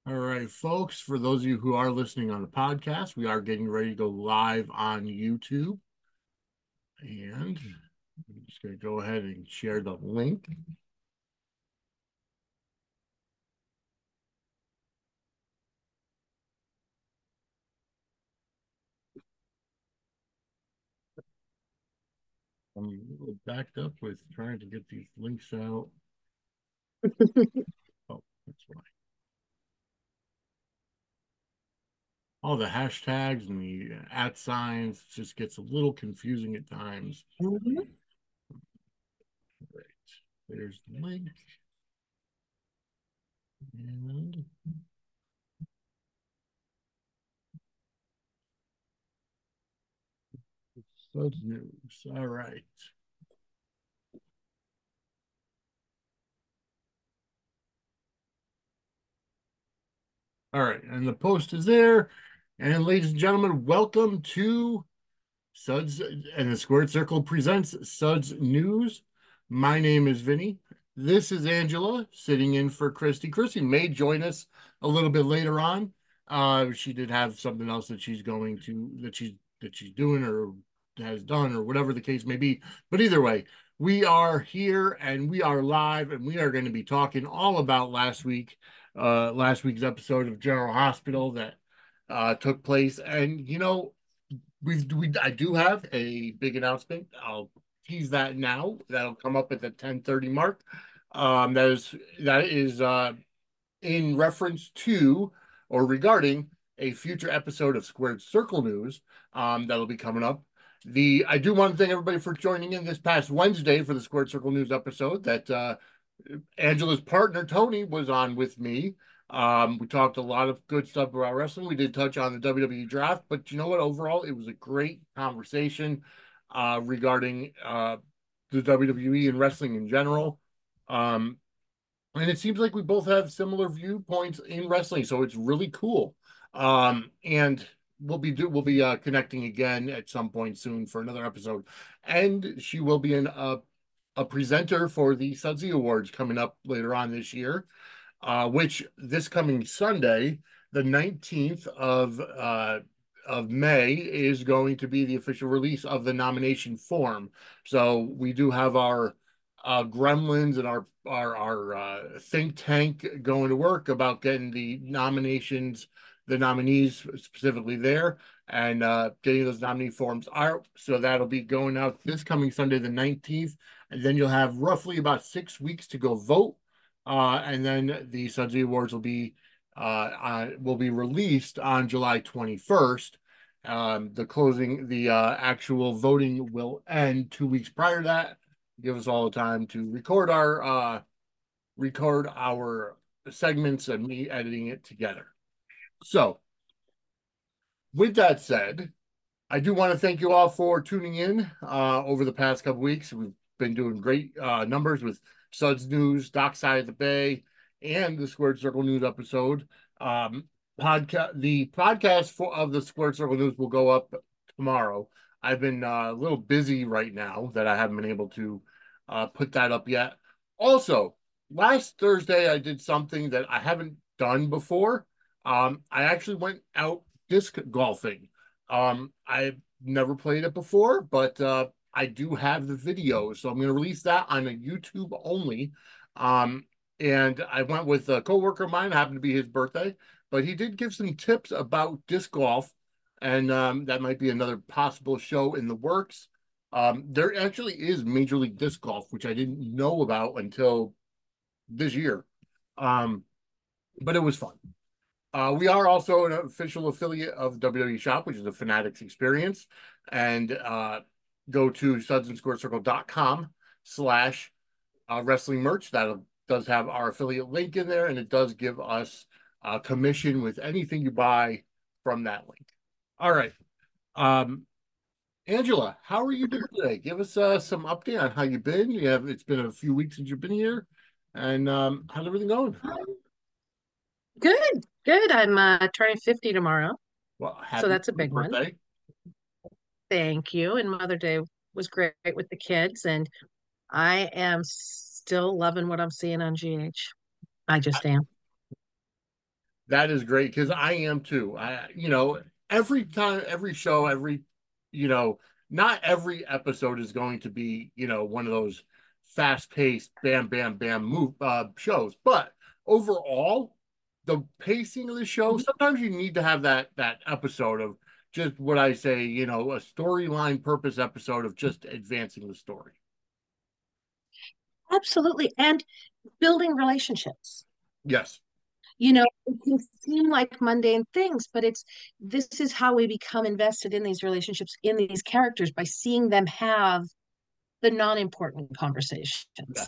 All right, folks, for those of you who are listening on the podcast, we are getting ready to go live on YouTube. And I'm just going to go ahead and share the link. I'm a little backed up with trying to get these links out. Oh, that's why. All the hashtags and the at signs just gets a little confusing at times. Mhm. Right. There's the link. And Suds News. All right. All right. And the post is there. And ladies and gentlemen, welcome to Suds and the Squared Circle presents Suds News. My name is Vinny. This is Angela sitting in for Christy. Christy may join us a little bit later on. She did have something else that she's going to that she's doing or has done or whatever the case may be. But either way, we are here and we are live and we are going to be talking all about last week's episode of General Hospital that took place. And I do have a big announcement. I'll tease that now. That'll come up at the 10:30 mark. That is in reference to or regarding a future episode of Squared Circle News that'll be coming up. I do want to thank everybody for joining in this past Wednesday for the Squared Circle News episode that Angela's partner Tony was on with me. We talked a lot of good stuff about wrestling. We did touch on the WWE draft, but you know what? Overall, it was a great conversation regarding the WWE and wrestling in general. Um, and it seems like we both have similar viewpoints in wrestling, so it's really cool. And we'll be connecting again at some point soon for another episode, and she will be a presenter for the Sudsy Awards coming up later on this year, which this coming Sunday, the 19th of May, is going to be the official release of the nomination form. So we do have our gremlins and our think tank going to work about getting the nominees specifically there, and getting those nominee forms out. So that'll be going out this coming Sunday, the 19th. And then you'll have roughly about 6 weeks to go vote. And then the Sudsy Awards will be released on July 21st. The actual voting will end 2 weeks prior to that. Give us all the time to record our segments and me editing it together. So, with that said, I do want to thank you all for tuning in over the past couple weeks. We've been doing great numbers with Suds News, Dockside of the Bay, and the Squared Circle News episode. The podcast of the Squared Circle News will go up tomorrow. I've been a little busy right now that I haven't been able to put that up yet. Also, last Thursday I did something that I haven't done before. I actually went out disc golfing. I've never played it before, but I do have the video, so I'm going to release that on a YouTube only. Um, and I went with a coworker of mine, happened to be his birthday, but he did give some tips about disc golf, and that might be another possible show in the works. There actually is Major League Disc Golf, which I didn't know about until this year. Um, but it was fun. We are also an official affiliate of WWE Shop, which is the Fanatics Experience. And go to sudsandsquarescircle.com/wrestling merch. That does have our affiliate link in there, and it does give us a commission with anything you buy from that link. All right. Um, Angela, how are you doing today? Give us some update on how you've been. It's been a few weeks since you've been here. And how's everything going? Good, good. I'm turning 50 tomorrow, Well, so happy that's a big one. birthday. Thank you. And Mother Day was great with the kids, and I am still loving what I'm seeing on GH. I just am. That is great because I am too. Every time, every show, you know, not every episode is going to be, one of those fast-paced, bam, bam, bam move shows. But overall, the pacing of the show, Mhm. sometimes you need to have that episode of just what I say, a storyline purpose episode of just advancing the story. Absolutely. And building relationships. Yes, It can seem like mundane things, but this is how we become invested in these relationships, in these characters, by seeing them have the non-important conversations, yes,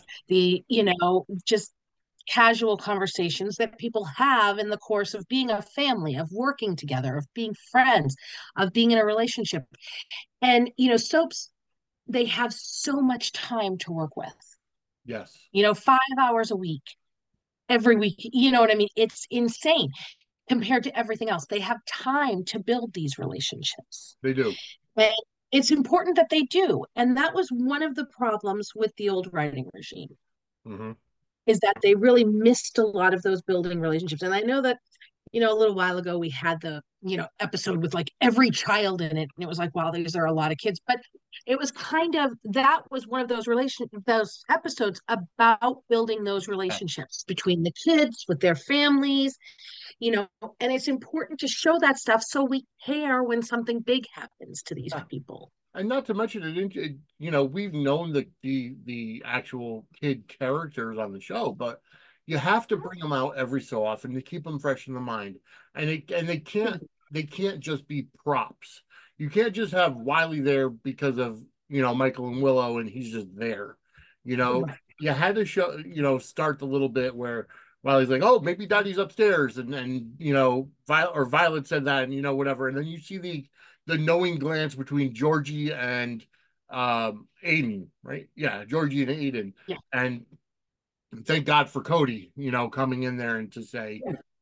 just casual conversations that people have in the course of being a family, of working together, of being friends, of being in a relationship. And, soaps, they have so much time to work with, yes, 5 hours a week, every week. You know what I mean? It's insane compared to everything else. They have time to build these relationships. they do. And it's important that they do. And that was one of the problems with the old writing regime, Hmm. is that they really missed a lot of those building relationships. And I know that, a little while ago we had the, episode with like every child in it. And it was like, wow, these are a lot of kids. But it was that was one of those episodes about building those relationships between the kids with their families, you know, and it's important to show that stuff so we care when something big happens to these Yeah. people. And not to mention we've known the actual kid characters on the show, but you have to bring them out every so often to keep them fresh in the mind. And they can't just be props. You can't just have Wiley there because of, Michael and Willow and he's just there. You know, you had to start a little bit where Wiley's like, oh, maybe Daddy's upstairs, and Violet said that, and whatever, and then you see the knowing glance between Georgie and Aiden, right? Yeah, Georgie and Aiden. Yeah. And thank God for Cody, coming in there and to say,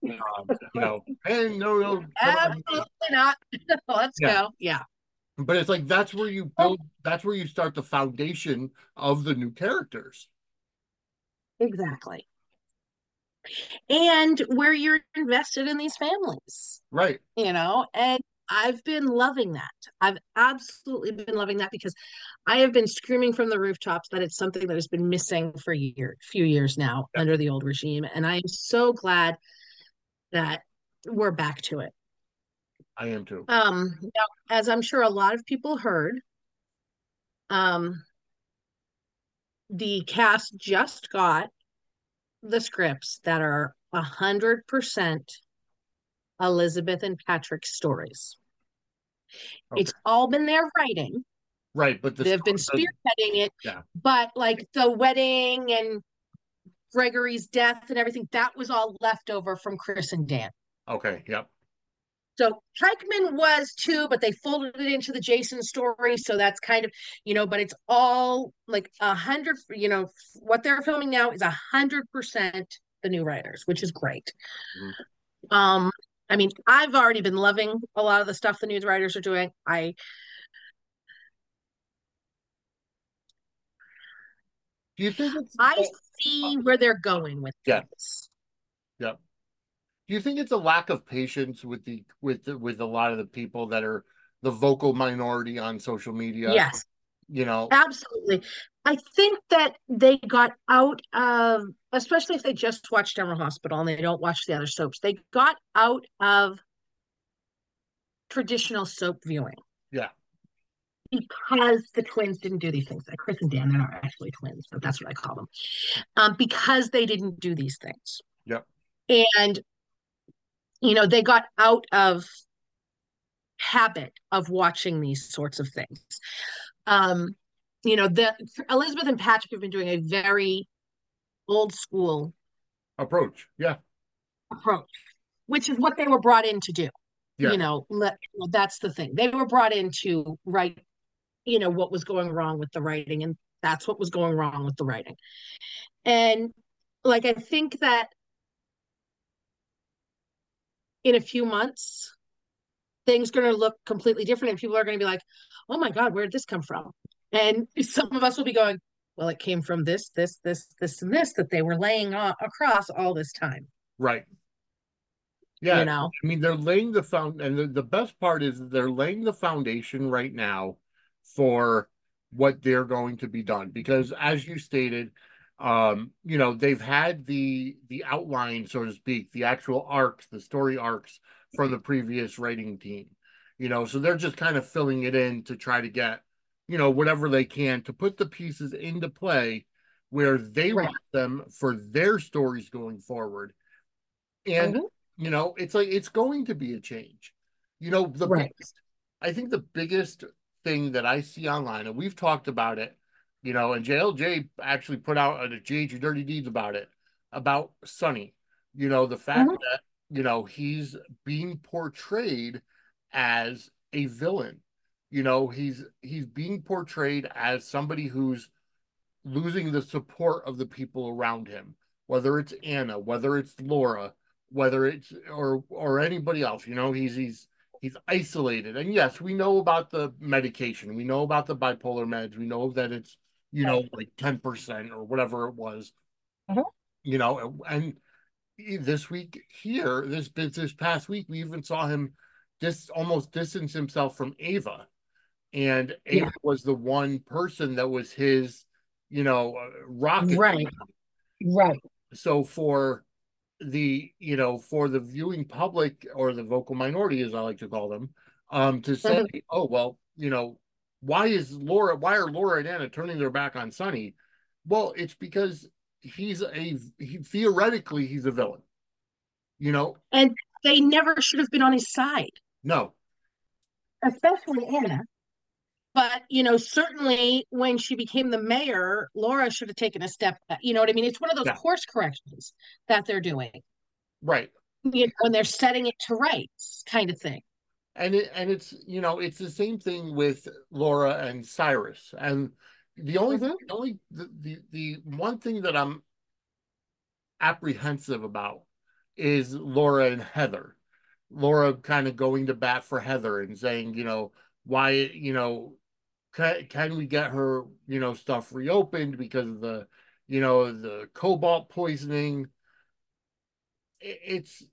hey, no, no, come on. Absolutely not. Let's Yeah. go. Yeah, But it's like that's where you start the foundation of the new characters. exactly. And where you're invested in these families, Right. and I've been loving that. I've absolutely been loving that because I have been screaming from the rooftops that it's something that has been missing for few years now Yes, under the old regime. And I am so glad that we're back to it. I am too. Now, as I'm sure a lot of people heard, um, the cast just got the scripts that are 100% Elizabeth and Patrick's stories. Okay. It's all been their writing. Right, but They've been spearheading it, yeah. but like the wedding and Gregory's death and everything, that was all left over from Chris and Dan. Okay, yep. So Teichman was too, but they folded it into the Jason story. So that's kind of, but it's all like 100, what they're filming now is 100% the new writers, which is great. Mhm. Um, I mean, I've already been loving a lot of the stuff the news writers are doing. Do you think it's I see where they're going with yeah, things. yeah. Do you think it's a lack of patience with a lot of the people that are the vocal minority on social media? Yes, You know, absolutely. I think that they got out of, especially if they just watch General Hospital and they don't watch the other soaps, they got out of traditional soap viewing yeah, because the twins didn't do these things. Like Chris and Dan, they're not actually twins, but that's what I call them. Because they didn't do these things. yep. And, they got out of habit of watching these sorts of things. Um, the Elizabeth and Patrick have been doing a very old school Approach. Yeah, approach, which is what they were brought in to do. yeah, That's the thing. They were brought in to write, what was going wrong with the writing, and that's what was going wrong with the writing. And like I think that in a few months, things going to look completely different, and people are going to be like, "Oh my God, where did this come from?" And some of us will be going, "Well, it came from this, and this that they were laying across all this time." right. Yeah, you know. I mean they're laying the found, and the best part is they're laying the foundation right now for what they're going to be done. Because as you stated, they've had the outline, so to speak, the actual arcs, the story arcs from the previous writing team. So they're just kind of filling it in to try to get, whatever they can to put the pieces into play where they Right. want them for their stories going forward. And Mhm. it's like it's going to be a change. The Right. biggest, I think the biggest thing that I see online, and we've talked about it, and JLJ actually put out a GH Dirty Deeds about it, about Sonny. The fact Mhm. that, he's being portrayed as a villain. He's being portrayed as somebody who's losing the support of the people around him, whether it's Anna, whether it's Laura, whether it's or anybody else. He's isolated. And yes, we know about the medication. We know about the bipolar meds. We know that it's, Right. like 10% or whatever it was, Mhm. and this week here, this past week, we even saw him almost distance himself from Ava, and Yeah. Ava was the one person that was his, rocket. Right. Right. So for the viewing public, or the vocal minority, as I like to call them, to say, Mhm. oh well, why are Laura and Anna turning their back on Sonny? Well, it's because theoretically he's a villain. You know, And they never should have been on his side, no, especially Anna. But, certainly when she became the mayor, Laura should have taken a step back. You know what I mean? It's one of those yeah, course corrections that they're doing, right. when they're setting it to rights, kind of thing. It's the same thing with Laura and Cyrus. And Hmm. the one thing that I'm apprehensive about is Laura and Heather. Laura kind of going to bat for Heather and saying, why, can we get her, stuff reopened because of the cobalt poisoning. It's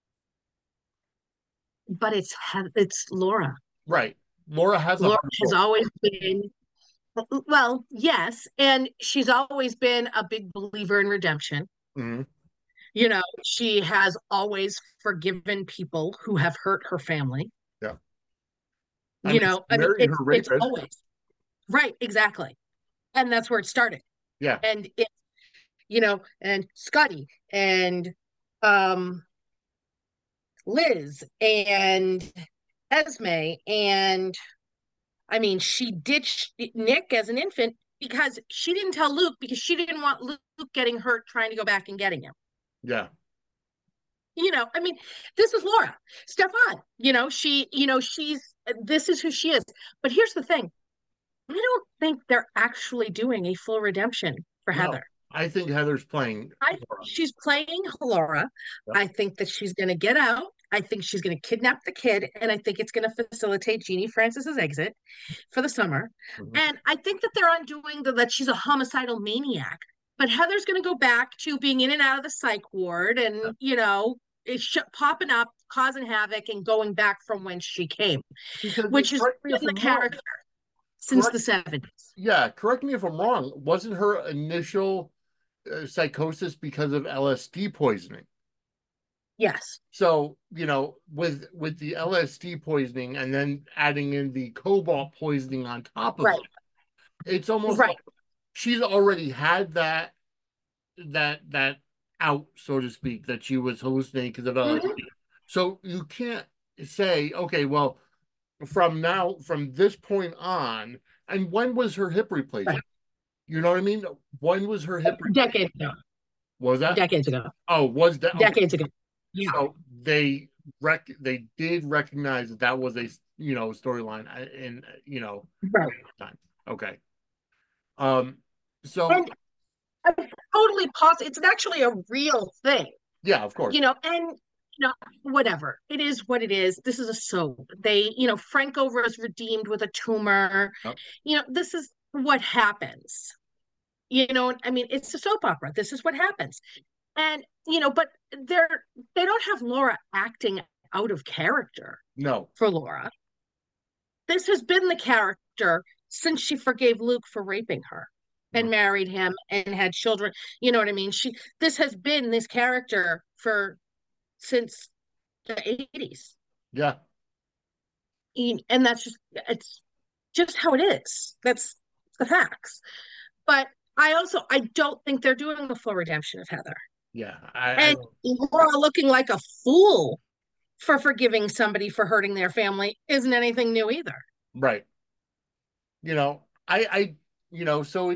But it's Laura. right. Laura has a Laura heart of has gold. always been, well, yes, and she's always been a big believer in redemption. Mhm. She has always forgiven people who have hurt her family. Yeah. I mean, she I mean, married her it's rapist. always right, exactly, and that's where it started. Yeah. And and Scotty and um Liz and Esme, and I mean, she ditched Nick as an infant because she didn't tell Luke, because she didn't want Luke getting hurt trying to go back and getting him. Yeah. I mean, this is Laura. Stefan, she's this is who she is. But here's the thing. I don't think they're actually doing a full redemption for No, Heather. I think Heather's playing Laura. She's playing Laura. Yep. I think that she's going to get out. I think she's going to kidnap the kid, and I think it's going to facilitate Jeannie Francis's exit for the summer. Mhm. And I think that they're undoing that she's a homicidal maniac. But Heather's going to go back to being in and out of the psych ward, and popping up, causing havoc, and going back from whence she came, Because which has correct me been if the I'm wrong. character since Correct. the 70s. Yeah, correct me if I'm wrong. Wasn't her initial psychosis because of LSD poisoning? Yes. So, with the LSD poisoning and then adding in the cobalt poisoning on top of it, Right. it's almost like Right. she's already had that out, so to speak, that she was hallucinating because of LSD. Mhm. So you can't say, okay, well, from this point on, and when was her hip Right. replacement? You know what I mean? When was her hip replacement? Decades ago. Was that? Decades ago. Oh, was that okay? Decades ago. Yeah. So they did recognize that was a storyline in Right. time. Okay. Um. So And it's totally possible. It's actually a real thing, yeah, of course. and whatever. It is what it is. This is a soap. Frankover is redeemed with a tumor. Yep. This is what happens. I mean, it's a soap opera. This is what happens. And, but they're they don't have Laura acting out of character No. for Laura. This has been the character since she forgave Luke for raping her and married him and had children. You know what I mean? This has been this character for since the 80s. Yeah. And it's just how it is. That's the facts. But I don't think they're doing the full redemption of Heather. Yeah. And Laura looking like a fool for forgiving somebody for hurting their family isn't anything new either. Right. So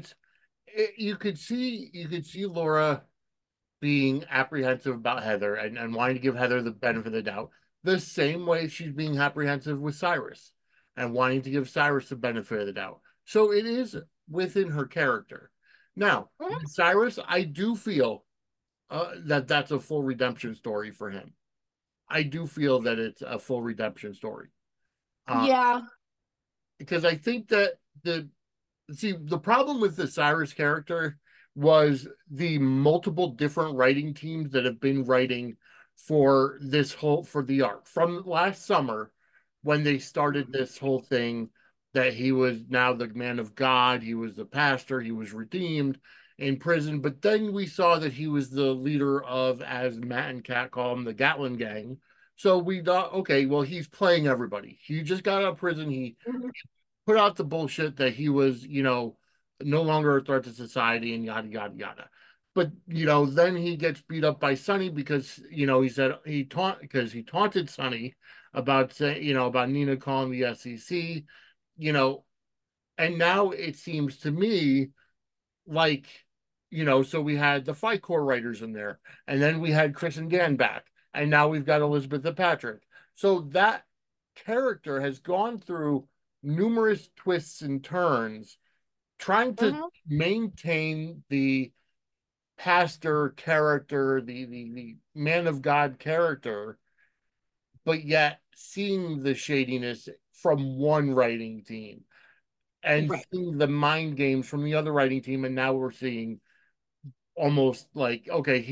you could see Laura being apprehensive about Heather and wanting to give Heather the benefit of the doubt, the same way she's being apprehensive with Cyrus and wanting to give Cyrus the benefit of the doubt. So it is within her character. Now, with Cyrus, I do feel that that's a full redemption story for him. I do feel that it's a full redemption story. Yeah. Because I think that the problem with the Cyrus character was the multiple different writing teams that have been writing for the arc from last summer when they started this whole thing that he was now the man of God, he was the pastor, he was redeemed in prison, but then we saw that he was the leader of, as Matt and Kat call him, the Gatlin gang. So we thought, okay, well, he's playing everybody. He just got out of prison. He put out the bullshit that he was, no longer a threat to society and yada yada yada. But then he gets beat up by Sonny because he said he taunted Sonny about saying about Nina calling the SEC, and now it seems to me like so we had the Fight Core writers in there, and then we had Chris and Dan back, and now we've got Elizabeth and Patrick. So that character has gone through numerous twists and turns trying to maintain the pastor character, the man of God character, but yet seeing the shadiness from one writing team and seeing the mind games from the other writing team, and now we're seeing almost like, okay,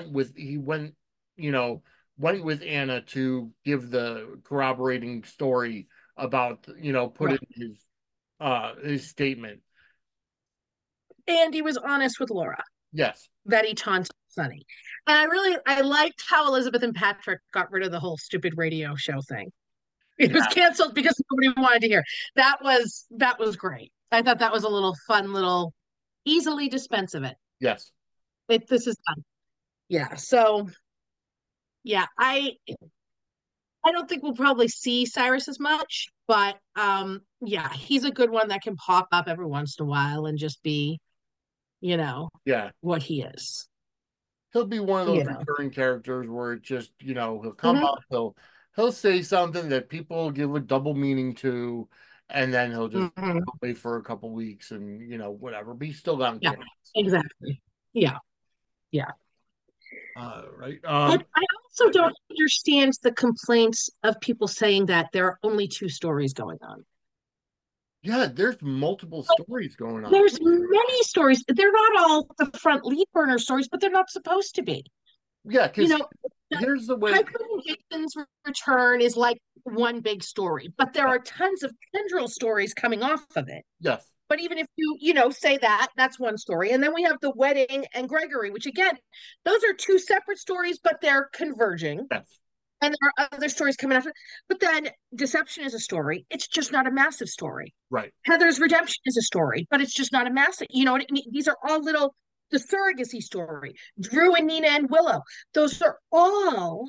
went with Anna to give the corroborating story about put in his statement. And he was honest with Laura. Yes. That he taunted Sonny. And I liked how Elizabeth and Patrick got rid of the whole stupid radio show thing. It was canceled because nobody wanted to hear. That was great. I thought that was a little fun, little easily dispense of it. Yes. This is done. Yeah. So yeah, I don't think we'll probably see Cyrus as much, but yeah, he's a good one that can pop up every once in a while and just be, what he is. He'll be one of those recurring characters where it just, he'll come up, he'll say something that people give a double meaning to, and then he'll just go away for a couple weeks and, whatever. But he's still got yeah, exactly. Yeah. Yeah. Right. But I also don't understand the complaints of people saying that there are only two stories going on. Yeah, there's multiple stories going on. There's many stories. They're not all the front lead burner stories, but they're not supposed to be. Yeah, because here's the way. Piper Jason's return is like one big story, but there are tons of tendril stories coming off of it. Yes. But even if you, say that's one story. And then we have the wedding and Gregory, which again, those are two separate stories, but they're converging. Yes. And there are other stories coming after. But then Deception is a story. It's just not a massive story. Right. Heather's Redemption is a story, but it's just not a massive, what I mean? These are all little, the surrogacy story, Drew and Nina and Willow. Those are all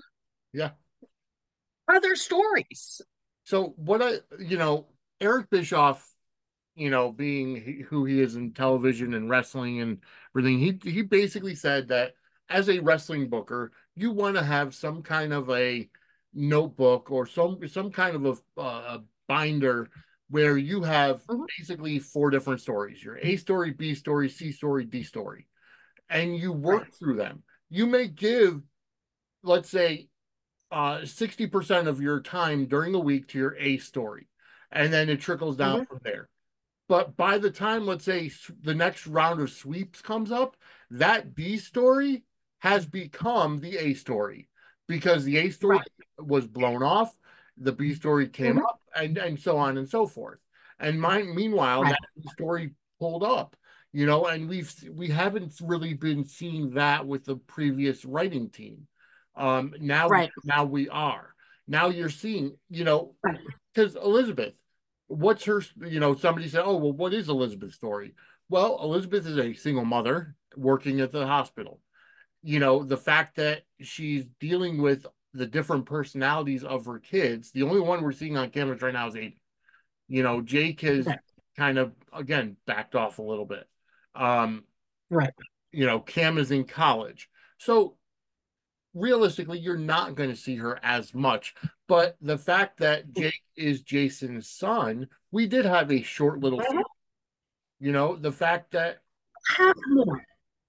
other stories. So Eric Bischoff, being who he is in television and wrestling and everything, he basically said that as a wrestling booker, you want to have some kind of a notebook or some kind of a binder where you have basically four different stories: your A story, B story, C story, D story, and you work through them. You may give, let's say, 60% of your time during the week to your A story, and then it trickles down from there. But by the time, let's say, the next round of sweeps comes up, that B story has become the A story because the A story Right. was blown off, the B story came Mhm. up, and so on and so forth. And meanwhile, Right. that story pulled up, and we haven't really been seeing that with the previous writing team. Now Right. now we are. Now you're seeing, Right. because Elizabeth, what's her, somebody said, oh, well, what is Elizabeth's story? Well, Elizabeth is a single mother working at the hospital. The fact that she's dealing with the different personalities of her kids, the only one we're seeing on cameras right now is Aiden. Jake has Right. kind of, again, backed off a little bit. Um, Right. Cam is in college. So realistically, you're not going to see her as much. But the fact that Jake is Jason's son, we did have a short little scene. Mhm. The fact that, Have more.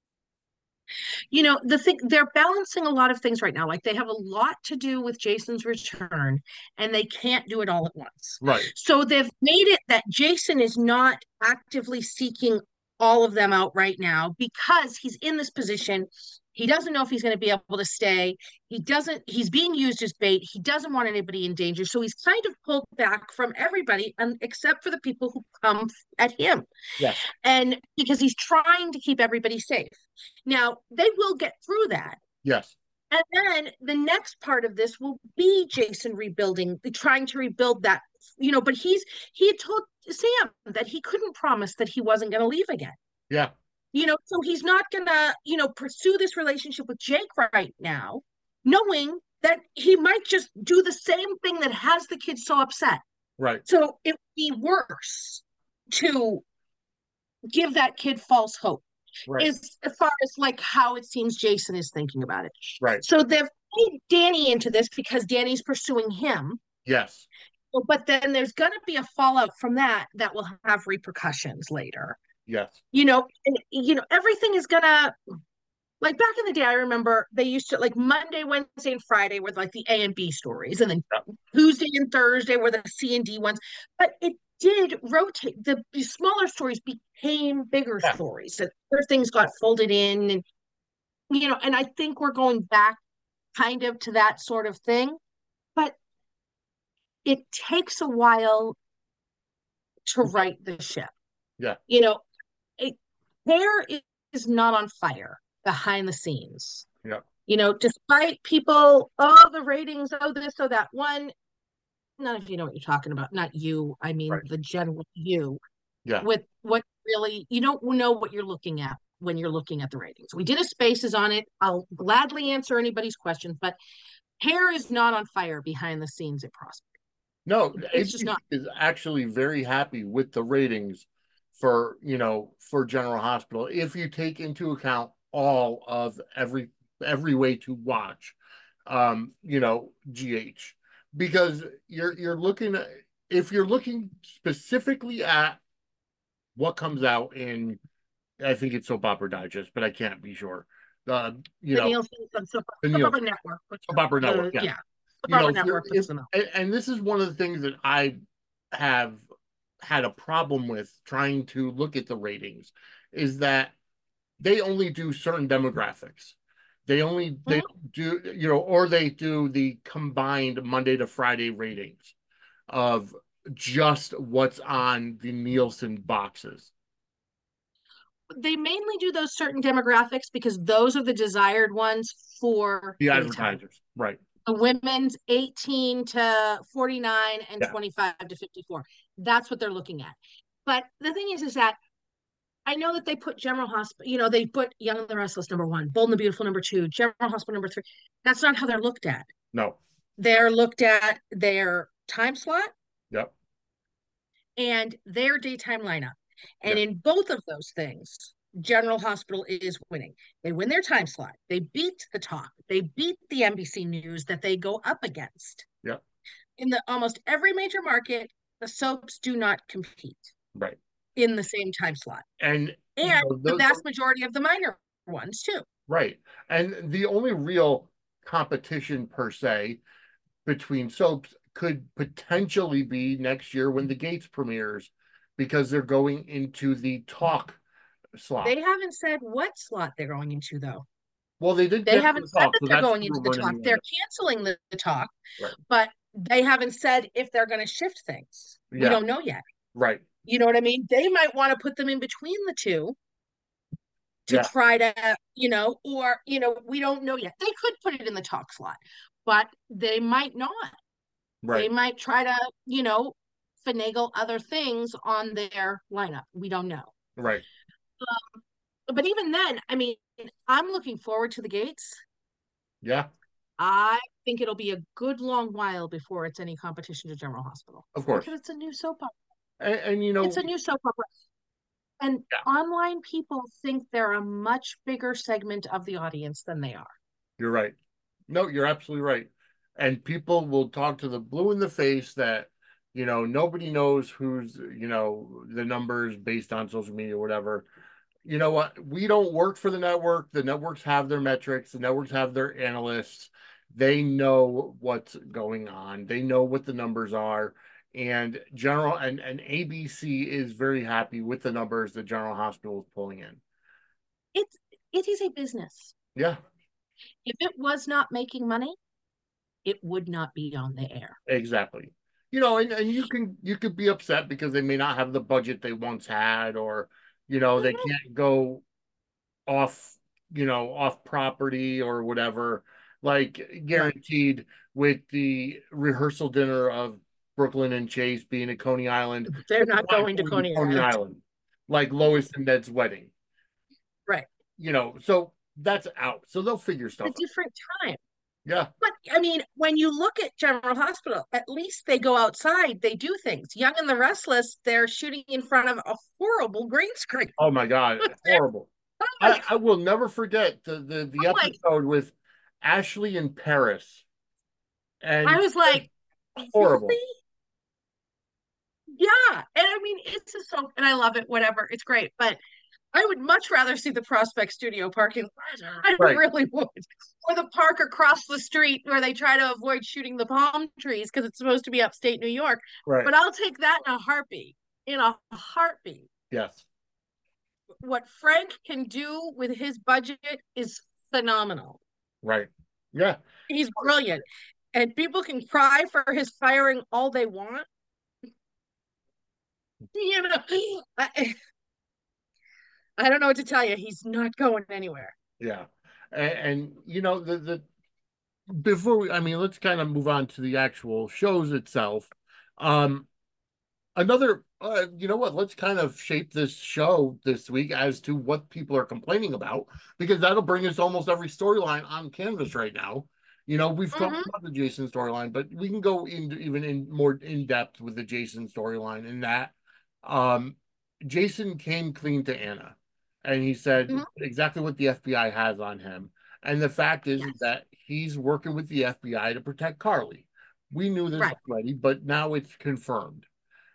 The thing, they're balancing a lot of things right now. Like they have a lot to do with Jason's return, and they can't do it all at once. right, So they've made it that Jason is not actively seeking all of them out right now because he's in this position. He doesn't know if he's going to be able to stay. He's being used as bait. He doesn't want anybody in danger. So he's kind of pulled back from everybody, and except for the people who come at him. yes, And because he's trying to keep everybody safe. Now, they will get through that. yes, And then the next part of this will be Jason rebuilding, trying to rebuild that, but he had told Sam that he couldn't promise that he wasn't going to leave again. yeah, So he's not going to, pursue this relationship with Jake right now, knowing that he might just do the same thing that has the kids so upset. right, So it would be worse to give that kid false hope right, is as far as like how it seems Jason is thinking about it. right, So they've made Danny into this because Danny's pursuing him. yes, But then there's going to be a fallout from that that will have repercussions later. yes, Everything is going to, like back in the day, I remember they used to like Monday, Wednesday, and Friday were like the A and B stories, and then yeah, Tuesday and Thursday were the C and D ones. But it did rotate. The smaller stories became bigger yeah. stories, and other things got folded in, and I think we're going back kind of to that sort of thing. But it takes a while to right the ship. Yeah. You know, it, there is not on fire behind the scenes. Yeah. Despite people, oh, the ratings, oh, this, oh, that one, none of you know what you're talking about. Not you. I mean, Right. the general you Yeah. with what really, you don't know what you're looking at when you're looking at the ratings. We did a spaces on it. I'll gladly answer anybody's questions, but hair is not on fire behind the scenes at Prosper. No, It's just ABC not. is actually very happy with the ratings for General Hospital if you take into account all of every way to watch GH, because you're looking at, if you're looking specifically at what comes out in, I think it's Soap Opera Digest, but I can't be sure. You The know, Nielsen Soap the Opera Nielsen Network puts Soap Opera Network, yeah. yeah, Soap Opera If you're Network puts if them out. and this is one of the things that I have had a problem with trying to look at the ratings, is that they only do certain demographics. They Mhm. don't do, or they do the combined Monday to Friday ratings of just what's on the Nielsen boxes. They mainly do those certain demographics because those are the desired ones for The daytime. advertisers, right? The women's 18 to 49 and Yeah, 25 to 54. That's what they're looking at. But the thing is that I know that they put General Hospital, they put Young and the Restless number one, Bold and the Beautiful number two, General Hospital number three. That's not how they're looked at. no, They're looked at their time slot yep, and their daytime lineup. And yeah, in both of those things, General Hospital is winning. They win their time slot. They beat the talk. They beat the NBC News that they go up against. yeah, In the almost every major market, the soaps do not compete right. in the same time slot. And And the vast majority of the minor ones too. right. And the only real competition per se between soaps could potentially be next year when the Gates premieres, because they're going into the talk slot. They haven't said what slot they're going into though. Well, they did They cancel haven't the said talk, that so they're that's going the into the rumor in talk. They're Innuendo. canceling the talk, Right. but they haven't said if they're going to shift things. We Yeah. don't know yet. Right. You know what I mean? They might want to put them in between the two to Yeah. try to, or, we don't know yet. They could put it in the talk slot, but they might not. They Right. might try to, finagle other things on their lineup. We don't know. Right. But even then, I mean, I'm looking forward to the gates. Yeah. I think it'll be a good long while before it's any competition to General Hospital Of course. because it's a new soap opera. And It's a new soap opera. And yeah, online people think they're a much bigger segment of the audience than they are. you're right. No, you're absolutely right. And people will talk to the blue in the face that, nobody knows who's, the numbers based on social media or whatever. You know what? We don't work for the network. The networks have their metrics, the networks have their analysts. They know what's going on, they know what the numbers are. And and ABC is very happy with the numbers that General Hospital is pulling in. It's it is a business. Yeah, If it was not making money, it would not be on the air. exactly. And you could be upset because they may not have the budget they once had, or they can't go off off property or whatever, like Right. guaranteed with the rehearsal dinner of Brooklyn and Chase being at Coney Island. They're They're not not going to going to Coney Coney Island. Island like Lois and Ned's wedding. Right. So that's out, so they'll figure A stuff out. different time. Yeah. But I mean, when you look at General Hospital, at least they go outside, they do things. Young and the Restless, they're shooting in front of a horrible green screen. Oh my God, horrible. I'm like, I will never forget the I'm like, episode with Ashley in Paris, I and was like, horrible. really? Yeah. And I mean, it's a soap and I love it, whatever. It's great. But I would much rather see the Prospect Studio parking lot. I Right. really would. Or the park across the street where they try to avoid shooting the palm trees because it's supposed to be upstate New York. Right. But I'll take that in a heartbeat. In a heartbeat. Yes. What Frank can do with his budget is phenomenal. Right. Yeah. He's brilliant. And people can cry for his firing all they want. You know, I don't know what to tell you. He's not going anywhere. Yeah. And the before we, I mean, let's kind of move on to the actual shows itself. Um, Another, you know what? Let's kind of shape this show this week as to what people are complaining about, because that'll bring us almost every storyline on canvas right now. We've talked Mm-hmm. about the Jason storyline, but we can go into even in more in depth with the Jason storyline. In that, um, Jason came clean to Anna, and he said Mm-hmm. exactly what the FBI has on him. And the fact is Yes. that he's working with the FBI to protect Carly. We knew this Right. already, but now it's confirmed.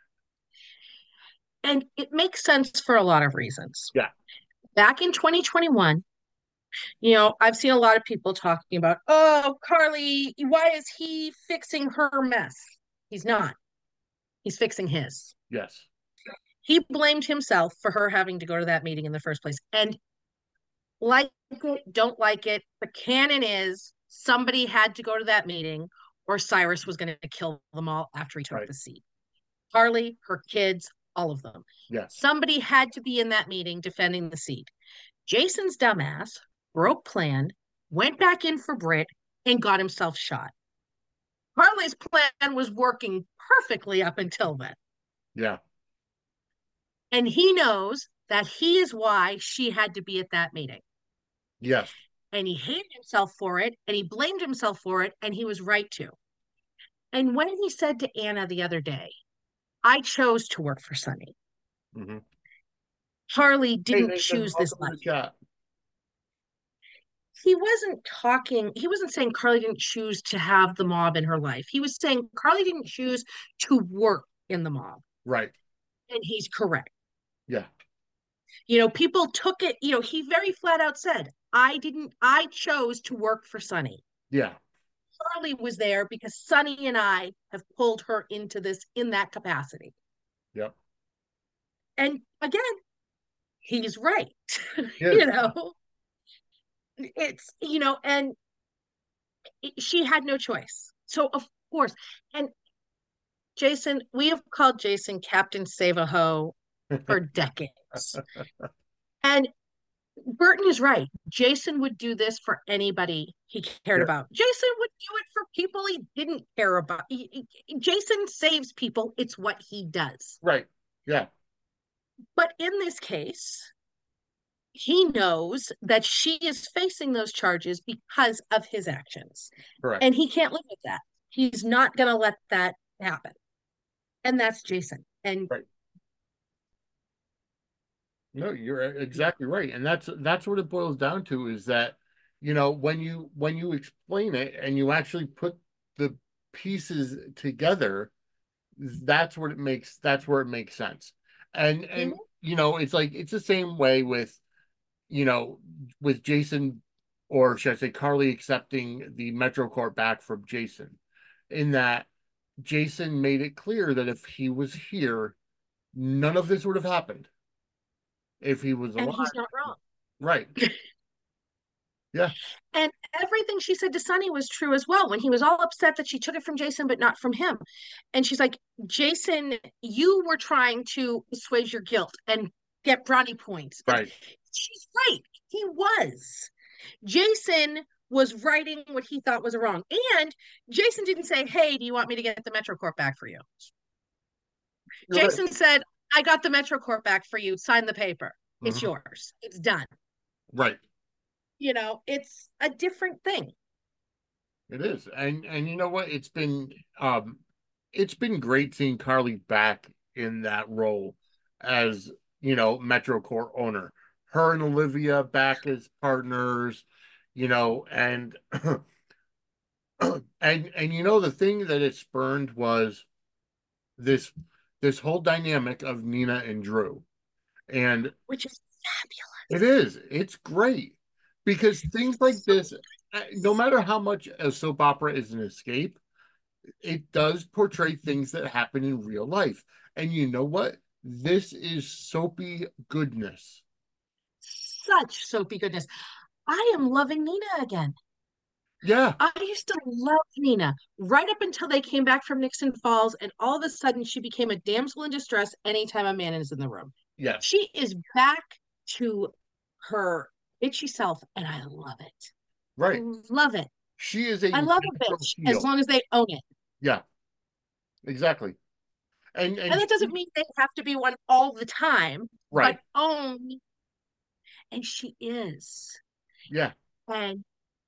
And it makes sense for a lot of reasons. Yeah. Back in 2021, I've seen a lot of people talking about, oh, Carly, why is he fixing her mess? He's not. He's fixing his. Yes. He blamed himself for her having to go to that meeting in the first place. And like it, don't like it. The canon is somebody had to go to that meeting or Cyrus was going to kill them all after he took Right. the seat. Carly, her kids, all of them. Yes. Somebody had to be in that meeting defending the seat. Jason's dumbass broke plan, went back in for Britt, and got himself shot. Carly's plan was working perfectly up until then. Yeah. And he knows that he is why she had to be at that meeting. Yes. And he hated himself for it, and he blamed himself for it, and he was right to. And when he said to Anna the other day, I chose to work for Sonny, Mm-hmm. Charlie Hey, didn't Nathan, choose this welcome to life. the chat. He wasn't saying Carly didn't choose to have the mob in her life. He was saying Carly didn't choose to work in the mob. Right. And he's correct. Yeah. People took it, he very flat out said, I chose to work for Sonny. Yeah. Charlie was there because Sonny and I have pulled her into this in that capacity. Yep. And again, he's right. Yes. you know, it's, and she had no choice. So of course, and Jason, we have called Jason Captain Save-A-Ho for decades. And Burton is right. Jason would do this for anybody he cared Yeah, about. Jason would do it for people he didn't care about. Jason saves people. It's what he does. right. Yeah, But in this case, he knows that she is facing those charges because of his actions. correct. And he can't live with that. He's not going to let that happen. And that's Jason. And Right. No, you're exactly right. And that's what it boils down to is that, when you explain it and you actually put the pieces together, that's where it makes sense. And Mhm. it's like it's the same way you know, with Jason, or should I say Carly accepting the MetroCorp back from Jason, in that Jason made it clear that if he was here, none of this would have happened if he was And alive. he's not wrong. Right. Yeah. And everything she said to Sonny was true as well. When he was all upset that she took it from Jason, but not from him. And she's like, Jason, you were trying to assuage your guilt and get brownie points. And Right. she's right. He was. Jason was writing what he thought was wrong. And Jason didn't say, hey, do you want me to get the MetroCorp back for you? You're right. Jason said, I got the MetroCorp back for you. Sign the paper. It's Mhm. yours. It's done. Right. It's a different thing. It is. And you know what? It's been great seeing Carly back in that role as, MetroCorp owner. Her and Olivia back as partners, and and the thing that it spurned was this this whole dynamic of Nina and Drew. And Which is it fabulous. is. It's great because things like So this, no matter how much a soap opera is an escape, it does portray things that happen in real life. And you know what? This is soapy goodness. such soapy goodness. I am loving Nina again. Yeah. I used to love Nina right up until they came back from Nixon Falls, and all of a sudden she became a damsel in distress anytime a man is in the room. Yes. She is back to her bitchy self, and I love it. Right. Love it. She is a I love a natural bitch as heel. long as they own it. Yeah. Exactly. And And that doesn't she, mean they have to be one all the time, right. but own, and she is. Yeah. And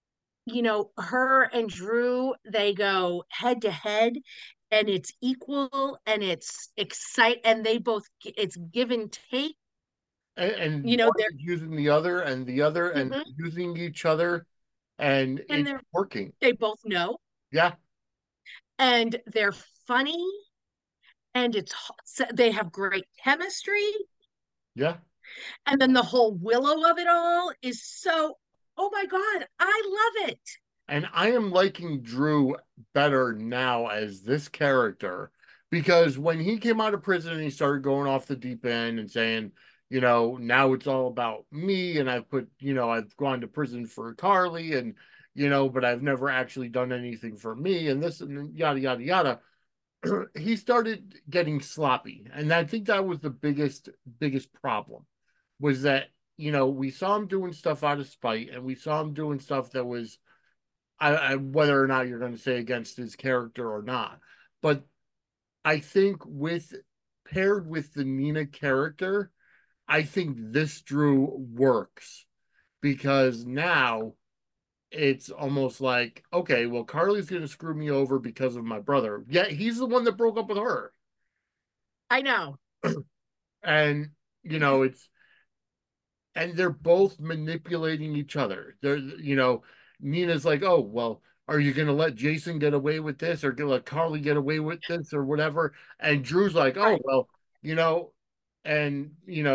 her and Drew, they go head to head and it's equal and it's excite and they both it's give and take. And You know, one they're is using the other, and the other, and mhm, using each other, and and it's they're working. they both know Yeah. and they're funny and they have great chemistry. Yeah. And then the whole Willow of it all is so, oh my God, I love it. And I am liking Drew better now as this character because when he came out of prison and he started going off the deep end and saying, now it's all about me and I've gone to prison for Carly and, but I've never actually done anything for me and this and yada, yada, yada. He started getting sloppy. And I think that was the biggest problem was that, we saw him doing stuff out of spite and we saw him doing stuff that was whether or not you're going to say against his character or not. But I think with paired with the Nina character, I think this Drew works because now it's almost like, okay, well, Carly's going to screw me over because of my brother. Yeah, he's the one that broke up with her. I know. And, it's and they're both manipulating each other. Nina's like, oh, well, are you going to let Jason get away with this or gonna let Carly get away with this or whatever? And Drew's like, oh, Right. well, and,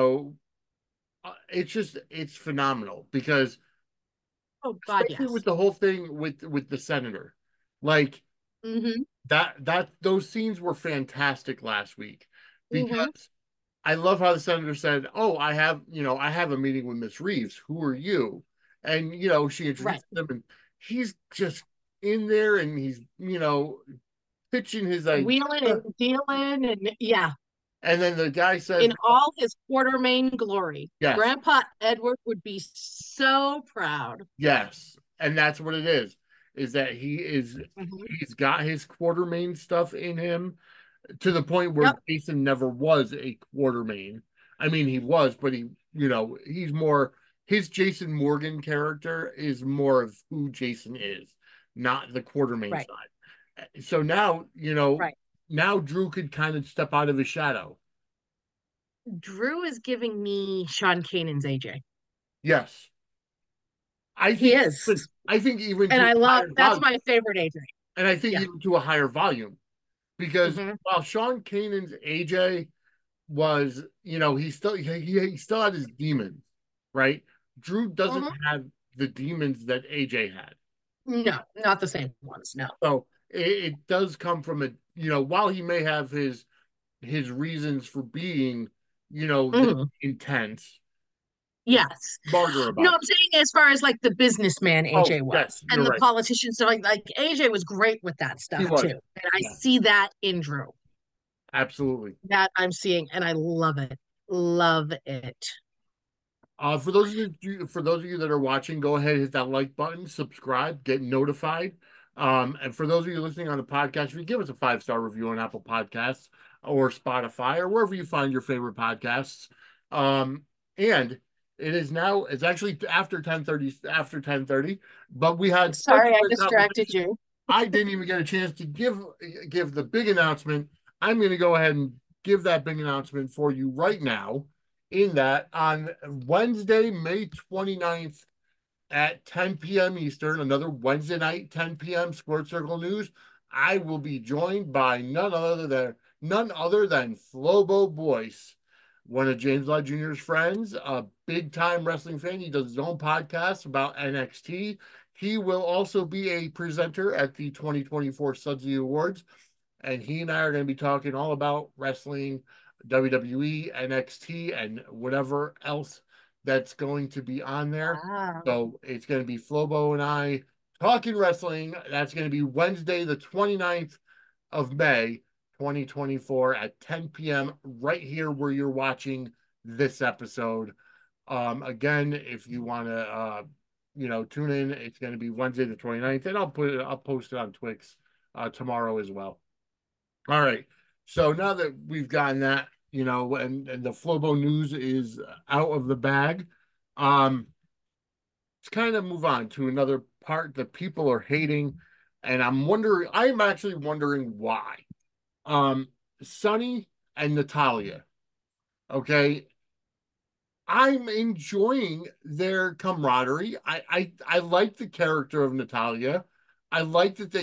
it's phenomenal because Oh God, especially yes. with the whole thing with the senator, like Mm-hmm. those scenes were fantastic last week Mm-hmm. because I love how the senator said, "Oh, I have a meeting with Miss Reeves. Who are you?" And she Right. introduces him, and he's just in there, and he's pitching his idea. Wheeling and dealing, and yeah, And then the guy says, in all his Quartermain glory. yes, Grandpa Edward would be so proud. yes. And that's what it is that Mhm. he's got his Quartermain stuff in him, to the point where Yep. Jason never was a Quartermain. I mean, he was, but he's more, his Jason Morgan character is more of who Jason is, not the Quartermain Right. side. So now, Right. now Drew could kind of step out of his shadow. Drew is giving me Sean Kanan's AJ. Yes. I He think is. I think even And to I a love higher that's volume. my favorite AJ. And I think Yeah. even to a higher volume. Because Hmm. while Sean Kanan's AJ was, he still had his demons, right? Drew doesn't Hmm. have the demons that AJ had. No, not the same ones. No. So it does come from while he may have his reasons for being, this Mhm. intense, he's Yes. smarter No, about I'm it. saying as far as like the businessman Oh, AJ yes, was you're and the right. politician. So like AJ was great with that He stuff too. was. And I Yeah, see that in Drew. absolutely. That I'm seeing and I love it. Love it. For those of you that are watching, go ahead, hit that like button, subscribe, get notified. And for those of you listening on the podcast, if you give us a 5-star review on Apple Podcasts or Spotify or wherever you find your favorite podcasts. And it's actually after 10:30, but we had such a Sorry, I great distracted conversation. you. I didn't even get a chance to give the big announcement. I'm going to go ahead and give that big announcement for you right now, in that on Wednesday, May 29th at 10 p.m. Eastern, another Wednesday night, 10 p.m. Squared Circle News, I will be joined by none other than Flobo Boyce, one of James Law Jr.'s friends, a big time wrestling fan. He does his own podcast about NXT. He will also be a presenter at the 2024 Sudsy Awards, and he and I are going to be talking all about wrestling, WWE, NXT, and whatever else that's going to be on there. Wow. So it's going to be Flobo and I talking wrestling. That's going to be Wednesday, the 29th of May, 2024 at 10 p.m. right here where you're watching this episode. Again, if you want to, tune in, it's going to be Wednesday the 29th, and I'll post it on Twix tomorrow as well. All right. So now that we've gotten that, and the Flobo news is out of the bag, um, let's kind of move on to another part that people are hating, and I'm actually wondering why. Um, Sunny and Natalia, okay, I'm enjoying their camaraderie. I like the character of Natalia. I like that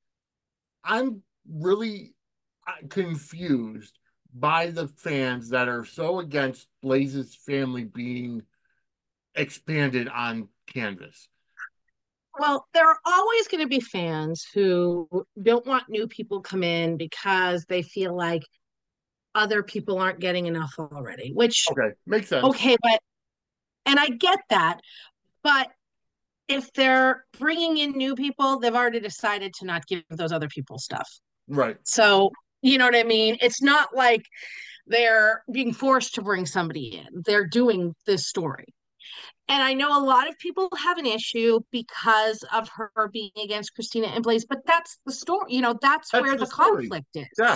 I'm really confused by the fans that are so against Blaze's family being expanded on canvas. Well, there are always going to be fans who don't want new people come in because they feel like other people aren't getting enough already, which, Okay, makes sense. okay, and I get that, but if they're bringing in new people, they've already decided to not give those other people stuff. Right. So, you know what I mean? It's not like they're being forced to bring somebody in. They're doing this story. And I know a lot of people have an issue because of her being against Christina and Blaze, but that's the story. That's That's where the the story. conflict is. Yeah.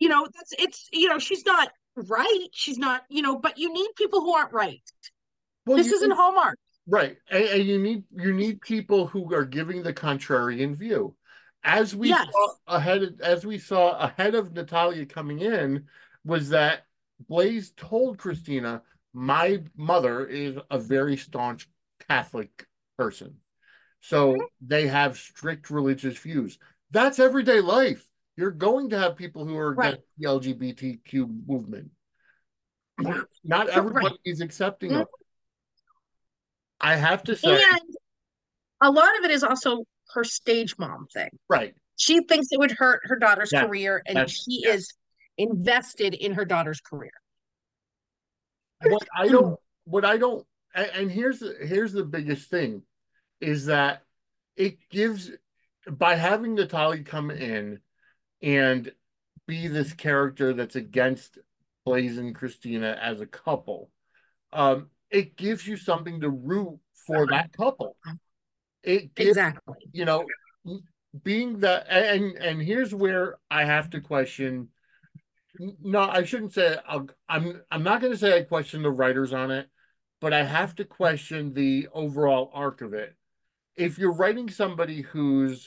She's not right. She's not, but you need people who aren't right. Well, This isn't Hallmark. right, and you need people who are giving the contrarian view. Yes. As we saw ahead of Natalia coming in, was that Blaze told Christina, "My mother is a very staunch Catholic person, so they have strict religious views. That's everyday life. You're going to have people who are Right. against the LGBTQ movement. Not Right. everybody is accepting of it. I have to say, And a lot of it is also her stage mom thing. right. She thinks it would hurt her daughter's Yes, career, and she yes. is invested in her daughter's career. What I don't, what I don't, and here's the biggest thing. is that it gives, by having Natalie come in and be this character that's against Blaze and Christina as a couple, it gives you something to root for that couple. It gives, Exactly. you know, being that, and here's where I have to question. No, I shouldn't say. I'm not going to say I question the writers on it, but I have to question the overall arc of it. If you're writing somebody who's,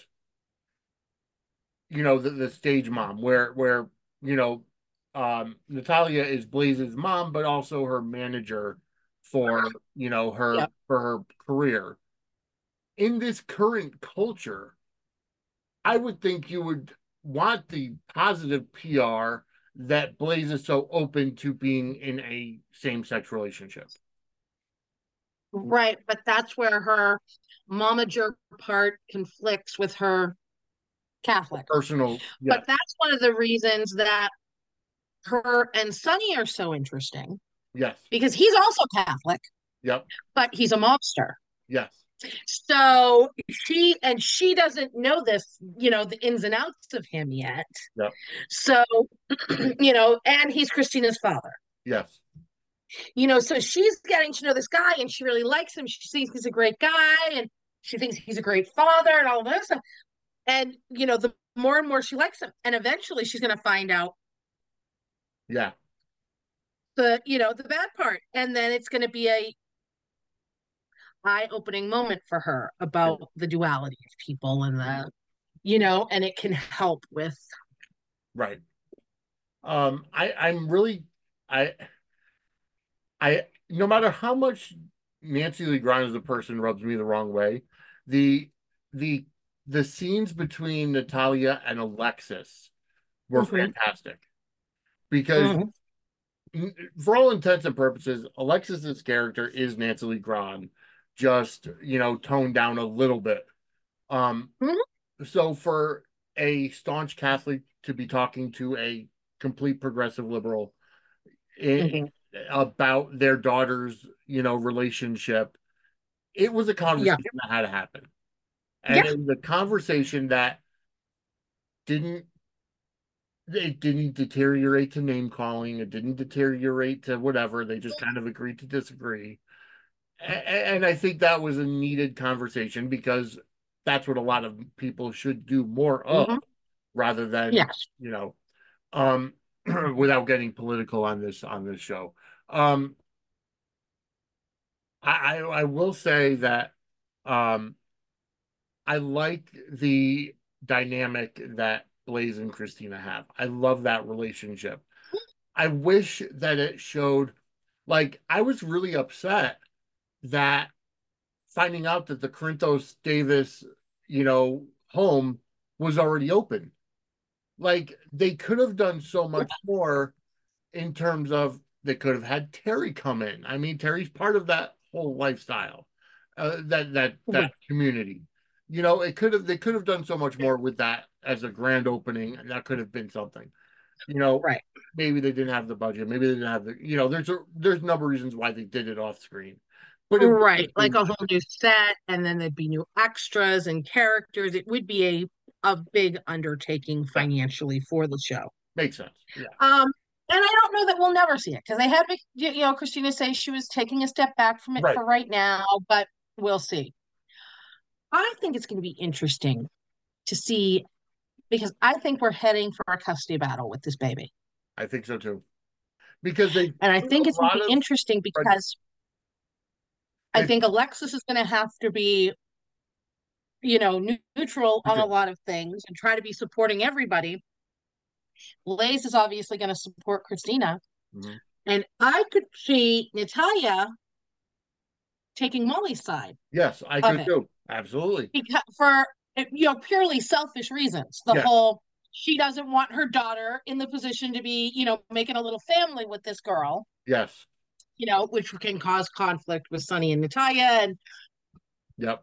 the stage mom, where Natalia is Blaze's mom, but also her manager for her Yep. for her career. In this current culture, I would think you would want the positive PR that Blaze is so open to being in a same-sex relationship. Right. But that's where her mama jerk part conflicts with her Catholic. Personal, But yes, that's one of the reasons that her and Sonny are so interesting yes, because he's also Catholic, yep, but he's a mobster. yes, So she doesn't know this, the ins and outs of him yet. yep, So, and he's Christina's father. yes, So she's getting to know this guy and she really likes him. She thinks he's a great guy and she thinks he's a great father and all of this stuff. And, the more and more she likes him. And eventually she's going to find out yeah, the bad part. And then it's going to be a eye-opening moment for her about the duality of people and and it can help with. right. I'm really, I, no matter how much Nancy Lee Grimes as a person rubs me the wrong way, the, the, the scenes between Natalia and Alexis were Mhm, fantastic because mhm. for all intents and purposes, Alexis's character is Nancy Lee Grahn, just toned down a little bit. Um, Mhm. so for a staunch Catholic to be talking to a complete progressive liberal i- Mhm. about their daughter's, relationship, it was a Yeah. conversation that had to happen, and Yeah. it was a conversation that didn't it didn't deteriorate to name calling. It didn't deteriorate to whatever. They just kind of agreed to disagree. And I think that was a needed conversation because that's what a lot of people should do more of Mhm. rather than, Yes. you know, um, without getting political on this show. Um, I will say that um, I like the dynamic that Blaze and Christina have. I love that relationship. I wish that it showed, like, I was really upset that finding out that the Corinthos Davis, home was already open. Like, they could have done so much more in terms of they could have had Terry come in. I mean, Terry's part of that whole lifestyle, that Right. community. They could have done so much more with that as a grand opening, and that could have been something. you know, Right. Maybe they didn't have the budget. Maybe they didn't have there's a number of reasons why they did it off screen, but it would Right. have Like been a whole new set, and then there'd be new extras and characters. It would be a big undertaking yeah, financially for the show. makes sense. Yeah, Um, and I don't know that we'll never see it because they had, Christina say she was taking a step back from it right. for right now, but we'll see. I think it's going to be interesting to see because I think we're heading for a custody battle with this baby. I think so too because they And I threw think a it's going to lot be of interesting but because I they think Alexis is going to have to be, neutral on a neutral. lot of things and try to be supporting everybody. Lace is obviously going to support Christina. Mhm. And I could see Natalia taking Molly's side Yes, I of could it too. Absolutely. because for purely selfish reasons. The Yes, whole she doesn't want her daughter in the position to be, making a little family with this girl, yes, which can cause conflict with Sonny and Natalia. And yep.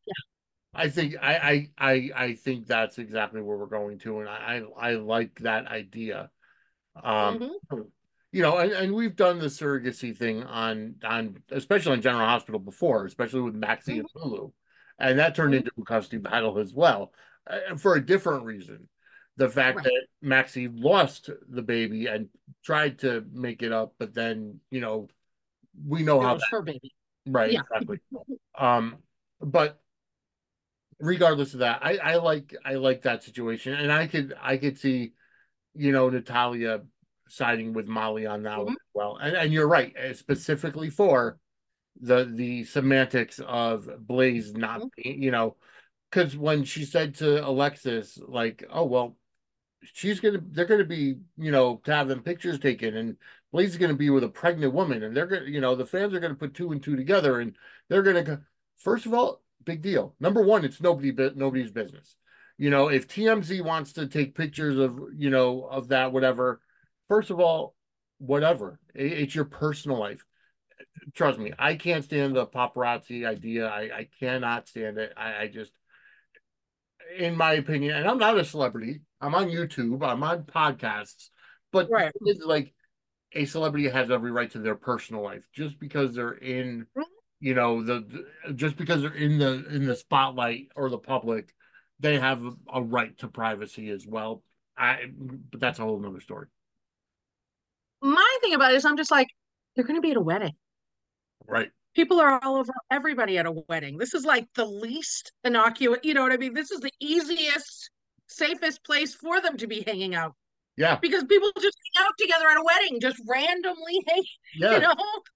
I think that's exactly where we're going to, and I like that idea. Um, Mhm. and we've done the surrogacy thing on especially on General Hospital before, especially with Maxie and Mhm. Lulu. and that turned Mhm. into a custody battle as well, for a different reason. The fact Right. that Maxie lost the baby and tried to make it up, but then, we know It how was that, her baby. right, Yeah. exactly. Um, but regardless of that, I like that situation, and I could see, Natalia siding with Molly on that one Mhm. as well. And you're right, specifically for the semantics of Blaze not Mhm. being, because when she said to Alexis, like, oh well, they're gonna be, to have them pictures taken, and Blaze is gonna be with a pregnant woman, and they're gonna, the fans are gonna put two and two together, and they're gonna go. First of all, big deal. Number one, it's nobody's business. If TMZ wants to take pictures of, of that, whatever. First of all, whatever. It's your personal life. Trust me, I can't stand the paparazzi idea. I cannot stand it. I just, in my opinion, and I'm not a celebrity. I'm on YouTube, I'm on podcasts, but Right. it's like a celebrity has every right to their personal life just because they're in, just because they're in the spotlight or the public, they have a right to privacy as well. But that's a whole nother story. My thing about it is I'm just like, they're going to be at a wedding. Right. People are all over everybody at a wedding. This is like the least innocuous, you know what I mean? This is the easiest, safest place for them to be hanging out Yeah. because people just hang out together at a wedding, just randomly hang, you Yes, know,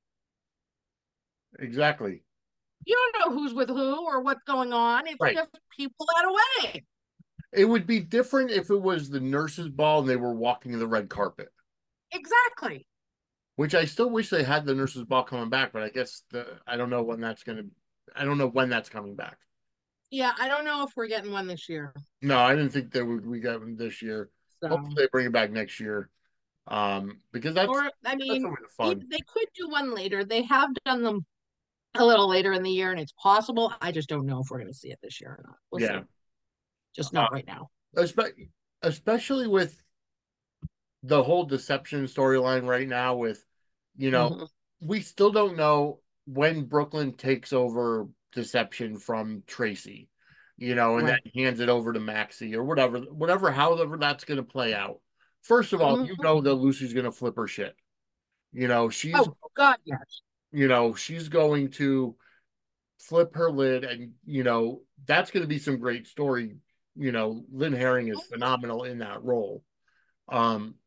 exactly. you don't know who's with who or what's going on. It's Right. just people at a wedding. It would be different if it was the nurses' ball and they were walking the red carpet, Exactly. which I still wish they had the nurses' ball coming back, but I guess I don't know when that's gonna. I don't know when that's coming back. Yeah, I don't know if we're getting one this year. No, I didn't think that we got them this year. Hopefully, So, they bring it back next year. Because that's or I that's mean, always fun. they could do one later. They have done them a little later in the year, and it's possible. I just don't know if we're going to see it this year or not. We'll Yeah, see. Just uh, not right now. especially with the whole deception storyline right now. With, you know, Hmm. we still don't know when Brooklyn takes over deception from Tracy, and then Right. hands it over to Maxie or whatever, however that's going to play out. First of all, Hmm. that Lucy's going to flip her shit. She's Oh God, yes. she's going to flip her lid, and that's going to be some great story. Lynn Herring is phenomenal in that role. um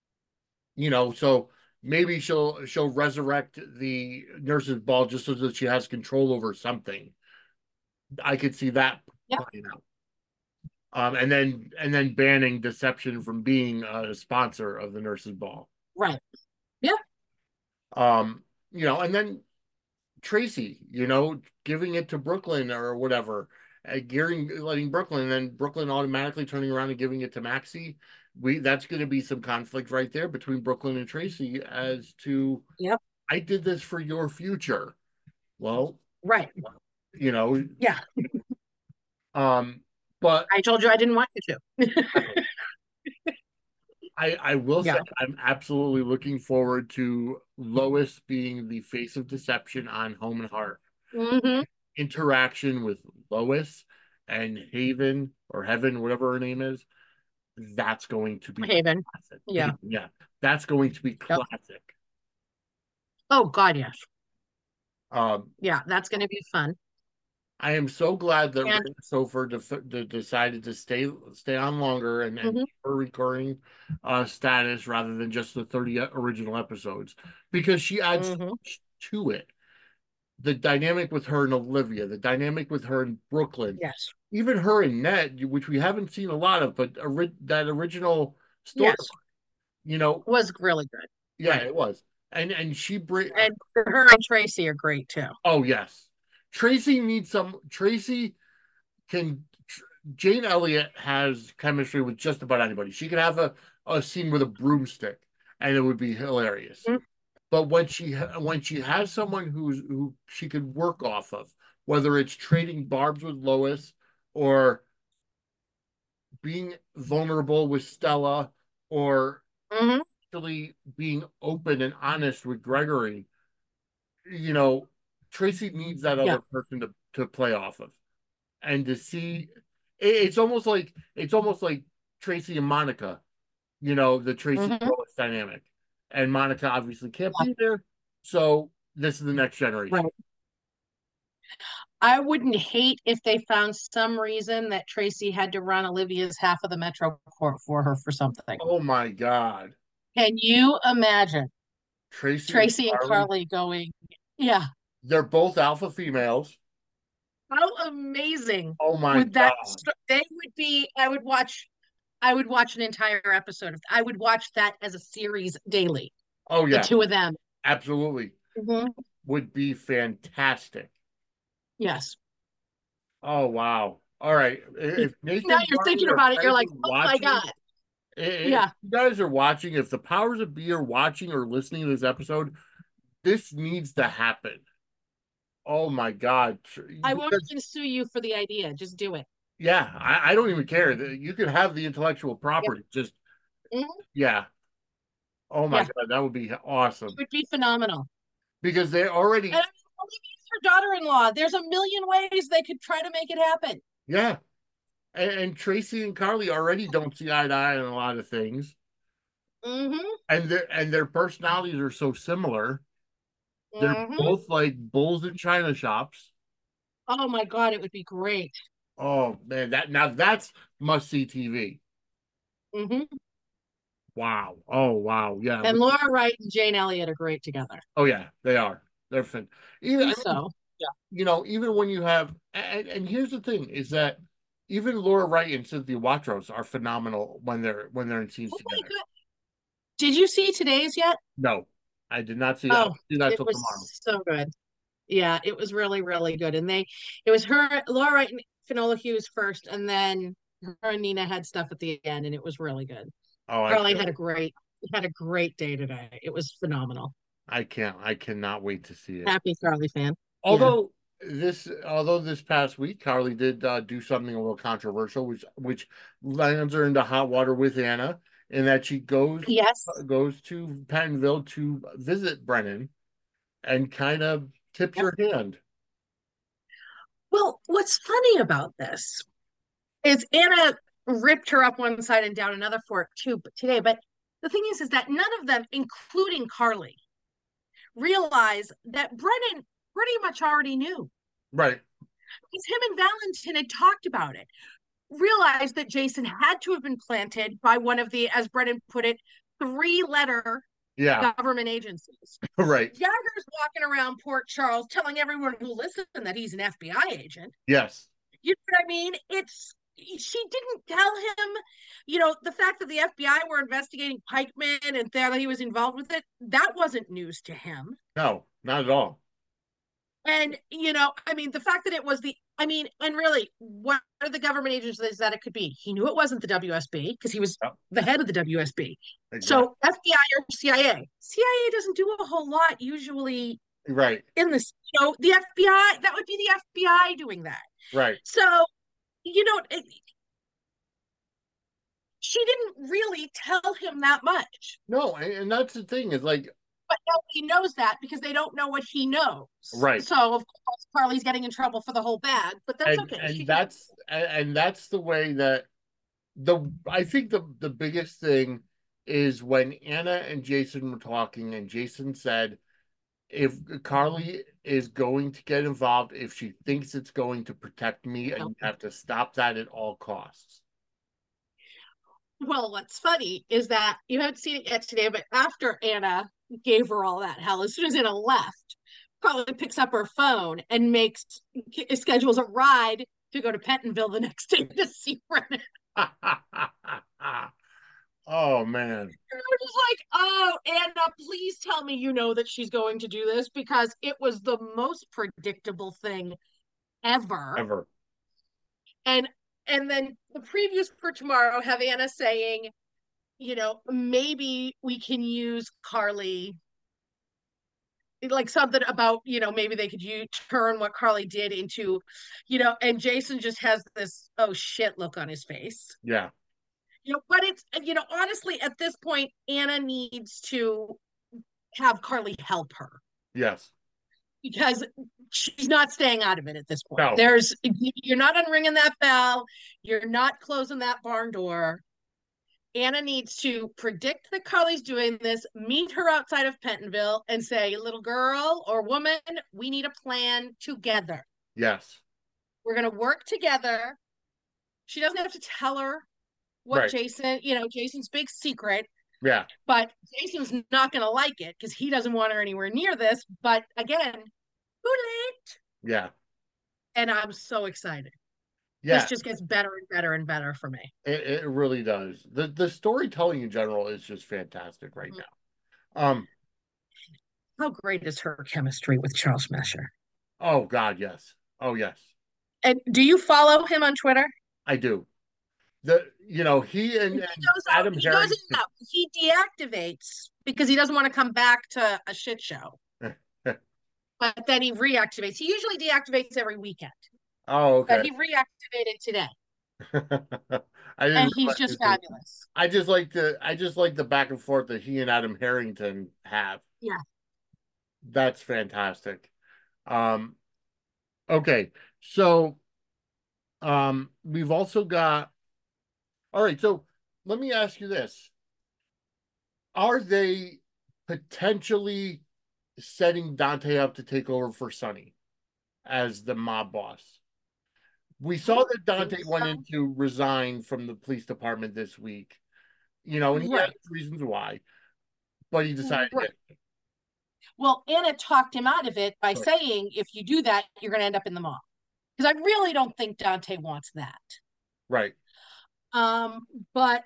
so maybe she'll resurrect the nurse's ball just so that she has control over something. I could see that Yep. playing out. And then banning deception from being a sponsor of the nurse's ball. Right. Yeah. um and then Tracy, giving it to Brooklyn or whatever, letting Brooklyn, and then Brooklyn automatically turning around and giving it to Maxie. That's going to be some conflict right there between Brooklyn and Tracy as to, Yep. I did this for your future. Well, Right. you know, Yeah. um, but I told you I didn't want you to. I will say Yeah. I'm absolutely looking forward to Lois being the face of deception on Home and Heart. Hmm. Interaction with Lois and Haven or Heaven, whatever her name is, that's going to be Haven. classic. Yeah. Haven, yeah, that's going to be Yep. classic. Oh God, yes. Um, Yeah, that's going to be fun. I am so glad that And Raina Sofer decided to stay on longer and mhm. keep her recurring status rather than just the 30 original episodes, because she adds so Hmm. much to it. The dynamic with her and Olivia, the dynamic with her and Brooklyn, Yes. even her and Ned, which we haven't seen a lot of, but that original story, Yes. you know, Was really good. yeah, Right. it was. And she bring And her and Tracy are great too. oh yes. Tracy can Jane Elliott has chemistry with just about anybody. She could have a scene with a broomstick and it would be hilarious. Mhm. But when she has someone who she could work off of, whether it's trading barbs with Lois or being vulnerable with Stella or Hmm. actually being open and honest with Gregory, you know, Tracy needs that Yeah. other person to play off of. and to see it's almost like Tracy and Monica, the Tracy and Hmm. Lois dynamic. And Monica obviously can't be there. So this is the next generation. Right. I wouldn't hate if they found some reason that Tracy had to run Olivia's half of the Metro Court for her for something. Oh my God. Can you imagine Tracy and Tracy and Carly, Carly going, yeah, they're both alpha females. how amazing Oh my would that God. they would be? I would watch an entire episode of I would watch that as a series daily. Oh The yeah, two of them. absolutely. Hmm. Would be fantastic. Yes. Oh wow. All right. If Now Nathan you're Barley thinking or about it, you're Frank like, are oh my watching, God. if Yeah. you guys are watching, if the powers of be are watching or listening to this episode, this needs to happen. Oh my God. I won't Because even sue you for the idea. Just do it. yeah, I don't even care. You could have the intellectual Yep. property. Just Mhm. yeah. Oh my Yeah. God, that would be It awesome. would be phenomenal. Because they And already, I mean, Olivia's her daughter-in-law. There's a million ways they could try to make it happen. yeah. And Tracy and Carly already don't see eye to eye on a lot of things. Hmm. And their personalities are so similar. They're Hmm. both like bulls in china shops. Oh my God, it would be great. Oh man, that's must see TV. Hmm. Wow. Oh wow. Yeah. And Laura Wright and Jane Elliott are great together. Oh yeah, they are. They're fin. Even I mean, So, yeah. even when you have, and here's the thing is that even Laura Wright and Cynthia Watros are phenomenal when they're in scenes Oh my together. God. Did you see today's yet? No, I did not see that. Oh, I'll do that it till was tomorrow. so good. Yeah, it was really, really good. And it was her, Laura Wright and Finola Hughes first, and then her and Nina had stuff at the end, and it was really good. Oh, I Carly can't wait. had a great day today. It was phenomenal. I cannot wait to see it. Happy Carly fan. Yeah. Although this past week Carly did do something a little controversial, which lands her into hot water with Anna, in that she Yes. goes to Pentonville to visit Brennan and kind of tips Yep. her hand. Well, what's funny about this is Anna ripped her up one side and down another for it too today. But the thing is that none of them, including Carly, realize that Brennan pretty much already knew. Right. Because him and Valentin had talked about it. Realized that Jason had to have been planted by one of the, as Brennan put it, three-letter Yeah. government agencies. Right. Jagger's walking around Port Charles telling everyone who listens that he's an FBI agent. Yes. You know what I mean? She didn't tell him, the fact that the FBI were investigating Pikeman and that he was involved with it, that wasn't news to him. No, not at all. And, I mean, the fact that it was and really, what are the government agencies that it could be? He knew it wasn't the WSB because he was Yep, the head of the WSB. exactly. So FBI or CIA. CIA doesn't do a whole lot usually Right. in this. The FBI, that would be the FBI doing that. Right. So, you know, she didn't really tell him that much. No, and that's the thing is like But nobody knows that because they don't know what he knows. right. So of course Carly's getting in trouble for the whole bag, but that's and okay. and that's the way that I think the biggest thing is when Anna and Jason were talking, and Jason said, if Carly is going to get involved, if she thinks it's going to protect me, and you have to stop that at all costs. Well, what's funny is that you haven't seen it yet today, but after Anna gave her all that hell, as soon as Anna left, Carly picks up her phone and schedules a ride to go to Pentonville the next day to see Brennan. Oh man. We're just like, oh, Anna, please tell me you know that she's going to do this because it was the most predictable thing ever. Ever. And then the previews for tomorrow have Anna saying, maybe we can use Carly, like something about, maybe they could turn what Carly did into, and Jason just has this oh shit look on his face. Yeah. But it's, honestly, at this point, Anna needs to have Carly help her. Yes. because she's not staying out of it at this point. No. You're not unringing that bell, you're not closing that barn door. Anna needs to predict that Carly's doing this, meet her outside of Pentonville, and say, little girl or woman, we need a plan together. Yes. We're going to work together. She doesn't have to tell her what Right. Jason, Jason's big secret, Yeah. but Jason's not going to like it because he doesn't want her anywhere near this. But again, too late. Yeah. And I'm so excited. This Yeah. just gets better and better and better for me. It really does. The storytelling in general is just fantastic right now. How great is her chemistry with Charles Messer? Oh God, yes. Oh yes. And do you follow him on Twitter? I do. He and Adam He goes in Harrington. and out. He deactivates because he doesn't want to come back to a shit show. But then he reactivates. He usually deactivates every weekend, Oh, but okay. he reactivated today, I didn't and he's realize just this. fabulous. I just like the back and forth that he and Adam Harrington have. Yeah. That's fantastic. Um, okay. So we've also got all right, so let me ask you this. Are they potentially setting Dante up to take over for Sonny as the mob boss? We I saw don't that think Dante went so. in to resign from the police department this week, and he had Right. reasons why, but he decided, Right. Well, Anna talked him out of it by yeah, saying, if you do that, you're going to end up in the mob. Because I really don't think Dante wants that. right. Um, but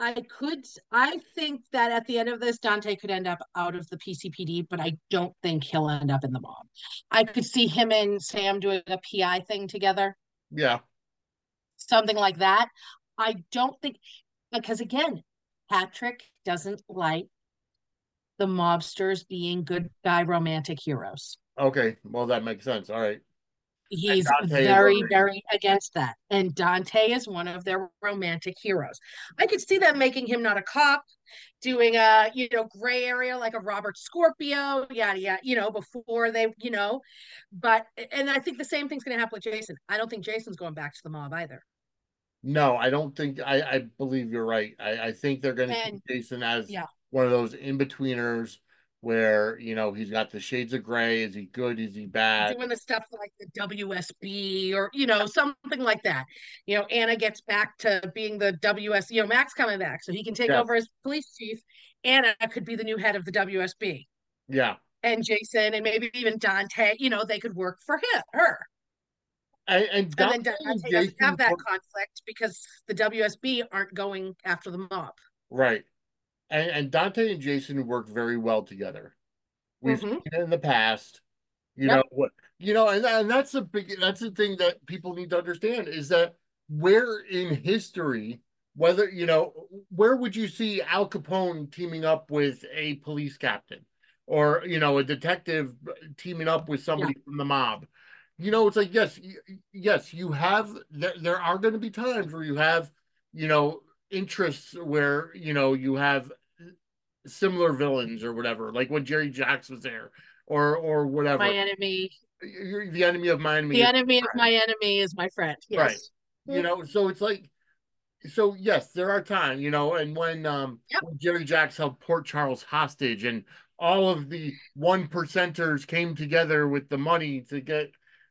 I think that at the end of this, Dante could end up out of the PCPD, but I don't think he'll end up in the mob. I could see him and Sam doing a PI thing together, Yeah. something like that. I don't think, because again, Patrick doesn't like the mobsters being good guy romantic heroes. Okay. Well, that makes sense. All right. And He's Dante is very, already, very against that. And Dante is one of their romantic heroes. I could see them making him not a cop, doing a, gray area like a Robert Scorpio, yada, yada, before they, but, and I think the same thing's going to happen with Jason. I don't think Jason's going back to the mob either. no, I don't think, I believe you're right. I think they're going to keep And Jason as yeah, one of those in-betweeners where, he's got the shades of gray. Is he good? Is he bad? doing the stuff like the WSB or, something like that. Anna gets back to being the WS, Max coming back so he can take Yes. over as police chief. Anna could be the new head of the WSB. Yeah. And Jason and maybe even Dante, they could work for her. And And Dante then and Dante doesn't have Jason that work conflict because the WSB aren't going after the mob. right. And Dante and Jason work very well together. We've seen Mm-hmm. it in the past. You know Yep. what? And that's the thing that people need to understand is that where in history, whether where would you see Al Capone teaming up with a police captain, or a detective teaming up with Yeah. somebody from the mob? It's like yes, you have there are going to be times where you have you know interests where you have similar villains or whatever, like when Jerry Jacks was there or My whatever. enemy. You're the enemy of my enemy The is enemy of friend. my enemy is my friend. Right. Yes. So it's like so yes, there are times, and Yep. when Jerry Jacks held Port Charles hostage and all of the one percenters came together with the money to get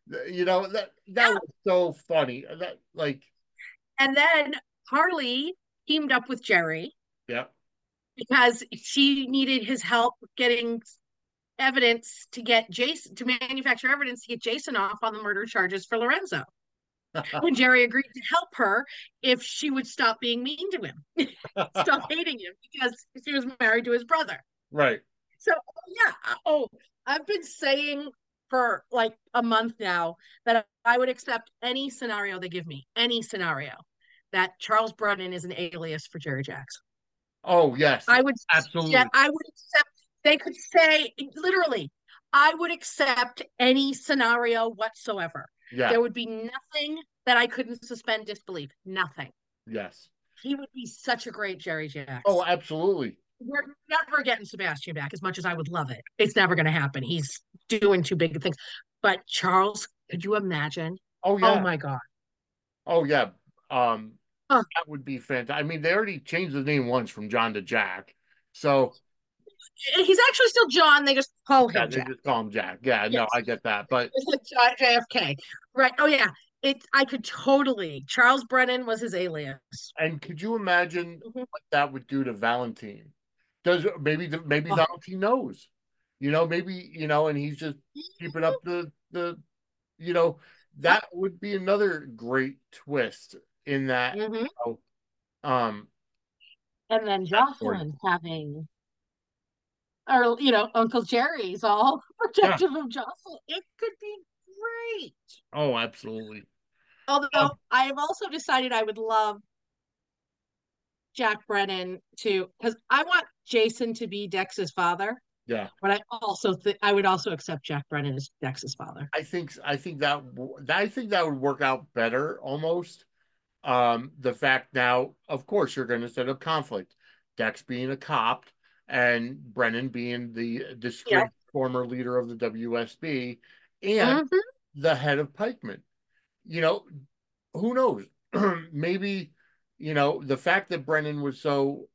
that Yep. was so funny. That like And then Harley teamed up with Jerry yeah. because she needed his help getting evidence to get Jason to manufacture evidence to get Jason off on the murder charges for Lorenzo. And Jerry agreed to help her if she would stop being mean to him, stop hating him because she was married to his brother. Right. So yeah, I've been saying for like a month now that I would accept any scenario they give me, any scenario that Charles Brunton is an alias for Jerry Jacks. Oh yes, I would, yeah, absolutely. I would accept. They could say literally, I would accept any scenario whatsoever. Yeah. There would be nothing that I couldn't suspend disbelief. Nothing. Yes. He would be such a great Jerry Oh, Jacks. absolutely. We're never getting Sebastian back as much as I would love it. It's never going to happen. He's doing too big of things. But Charles, could you imagine? Oh Oh yeah. my God. Oh yeah. Um, Oh, that would be fantastic. I mean, they already changed the name once from John to Jack. So he's actually still John. They just call yeah, him they Jack. just call him Jack. Yeah, no, Yes. I get that. But It's like JFK. Right. Oh yeah. I could totally. Charles Brennan was his alias. and could you imagine Mhm. what that would do to Valentine? Does maybe Oh. Valentine knows, maybe and he's just keeping up the you know Yep. that would be another great twist in that Hmm. um And then that story. Jocelyn having, or Uncle Jerry's all Yeah. protective of Jocelyn. It could be great. Oh, absolutely. Although Um, I have also decided I would love Jack Brennan to, because I want Jason to be Dex's father, yeah. but I would also accept Jack Brennan as Dex's father. I think that would work out better almost. The fact now, of course, you're going to set up conflict. Dex being a cop and Brennan being the Yeah. disgraced former leader of the WSB and Hmm. the head of Pikeman. You know, who knows? Maybe, the fact that Brennan was so,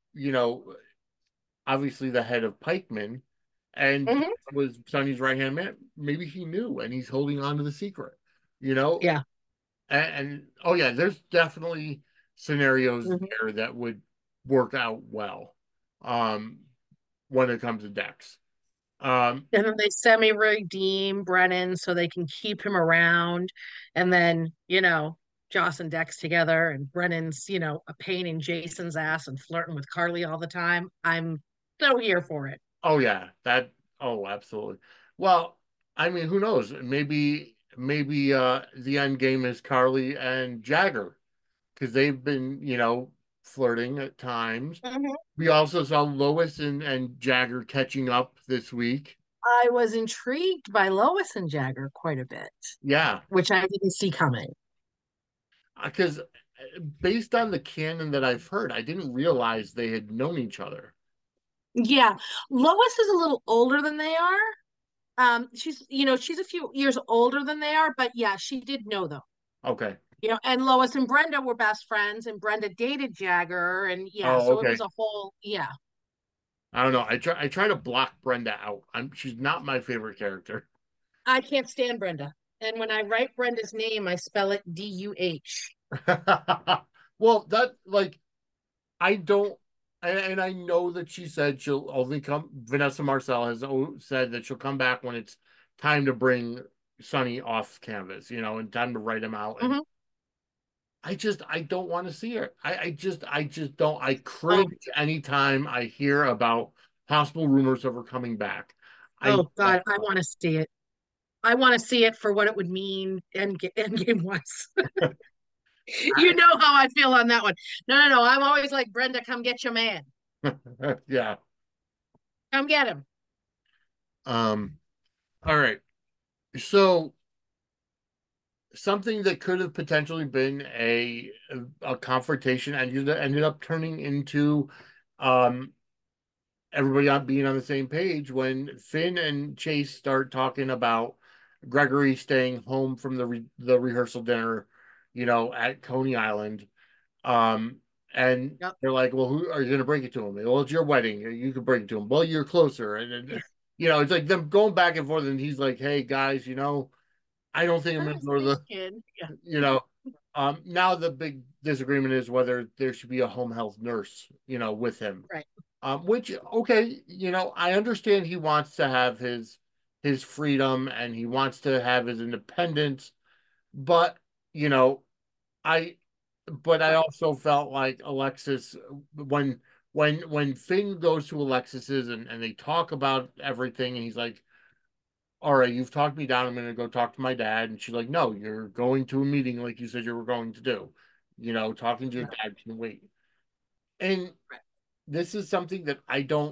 obviously the head of Pikeman and Hmm. was Sonny's right hand man, maybe he knew and he's holding on to the secret, you know? Yeah. And oh yeah, there's definitely scenarios Hmm. there that would work out well um when it comes to Dex. And then they semi-redeem Brennan so they can keep him around. And then, Joss and Dex together, and Brennan's, a pain in Jason's ass and flirting with Carly all the time. I'm so here for it. Oh yeah, oh absolutely. Well, I mean, who knows? Maybe the end game is Carly and Jagger because they've been, flirting at times. Mhm. We also saw Lois and Jagger catching up this week. I was intrigued by Lois and Jagger quite a bit, Yeah, which I didn't see coming. because based on the canon that I've heard, I didn't realize they had known each other. Yeah, Lois is a little older than they are. She's a few years older than they are, but yeah, she did know them. Okay. And Lois and Brenda were best friends, and Brenda dated Jagger, and yeah, Oh, so it was okay. a whole, yeah. I don't know. I try to block Brenda out. She's not my favorite character. I can't stand Brenda. And when I write Brenda's name, I spell it Duh. Well, that like I don't and I know that she said she'll only come Vanessa Marcel has said that she'll come back when it's time to bring Sonny off canvas, and time to write him out. And Hmm. I don't want to see her. I just don't. I Oh, cringe anytime I hear about possible rumors of her coming back. I oh God, I want to see it. I want to see it for what it would mean. Endgame was. You know how I feel on that one. No, no, no. I'm always like, Brenda, come get your man. Yeah. Come get him. Um. All right. So something that could have potentially been a confrontation ended up turning into um everybody not being on the same page when Finn and Chase start talking about Gregory staying home from the rehearsal dinner, at Coney Island. Um, and Yep. they're like, "Well, who are you going to bring it to him?" Well, it's your wedding. You can bring it to him. Well, you're closer, and it's like them going back and forth. And he's like, "Hey guys, I don't think I'm going to go to This the kid. Yeah. you know now the big disagreement is whether there should be a home health nurse with him, Right. which okay, I understand he wants to have his freedom and he wants to have his independence, but you know I but I Right. also felt like Alexis when Finn goes to Alexis's and they talk about everything and he's like, all right, you've talked me down. I'm going to go talk to my dad. And she's like, no, you're going to a meeting like you said you were going to do. Talking to your Right. dad can wait. And Right. this is something that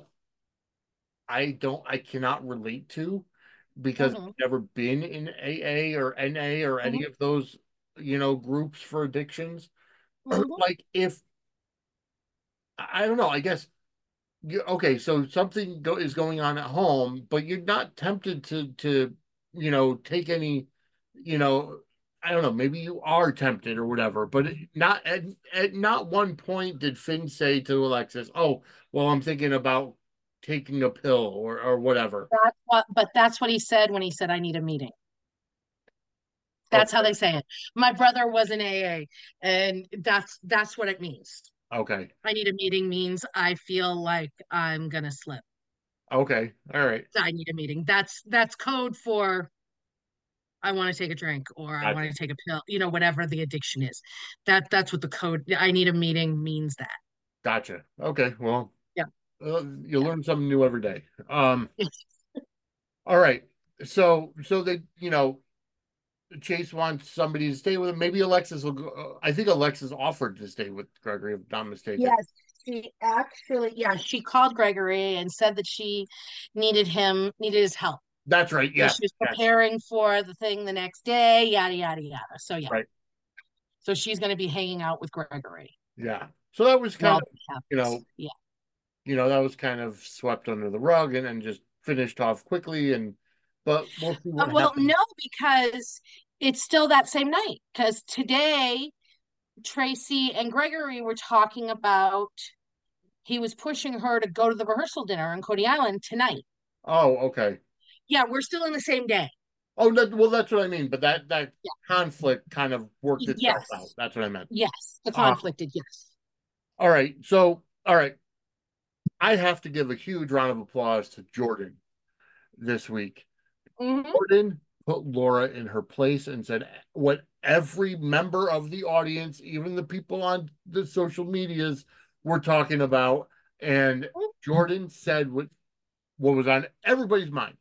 I cannot relate to because Hmm. I've never been in AA or NA or any Hmm. of those, groups for addictions. Hmm. Like if, I don't know, I guess okay, so something is going on at home, but you're not tempted to take any, you know, I don't know, maybe you are tempted or whatever, but not at not one point did Finn say to Alexis, "Oh, well, I'm thinking about taking a pill or whatever." But that's what he said when he said, I need a meeting. That's how Okay, they say it. My brother was in AA, and that's what it means. okay, I need a meeting means I feel like I'm gonna slip. okay, all right, I need a meeting. That's code for I want to take a drink or I gotcha, want to take a pill, whatever the addiction is. That's what the code I need a meeting means that. gotcha. Okay, well, Yeah. you Yeah. learn something new every day. Yes. All right, so they, Chase wants somebody to stay with him. Maybe Alexis will go. I think Alexis offered to stay with Gregory, if I'm not mistaken. Yes, she called Gregory and said that she needed his help. That's right. So Yes. she was Yes. preparing for the thing the next day, yada, yada, yada. So, yeah. Right. So she's going to be hanging out with Gregory Yeah. So that was kind while of, this you happens. know, Yeah. that was kind of swept under the rug and just finished off quickly. But we'll see what Well, happens. no, because it's still that same night. Because today, Tracy and Gregory were talking about he was pushing her to go to the rehearsal dinner on Coney Island tonight. Oh, okay. Yeah, we're still in the same day. Oh, well, that's what I mean. But that Yeah. conflict kind of worked itself out. Yes. That's what I meant. Yes. The Uh, conflicted, yes. all right. So, all right. I have to give a huge round of applause to Jordan this week. Hmm. Jordan put Laura in her place and said what every member of the audience, even the people on the social medias, were talking about. And Jordan said what was on everybody's mind,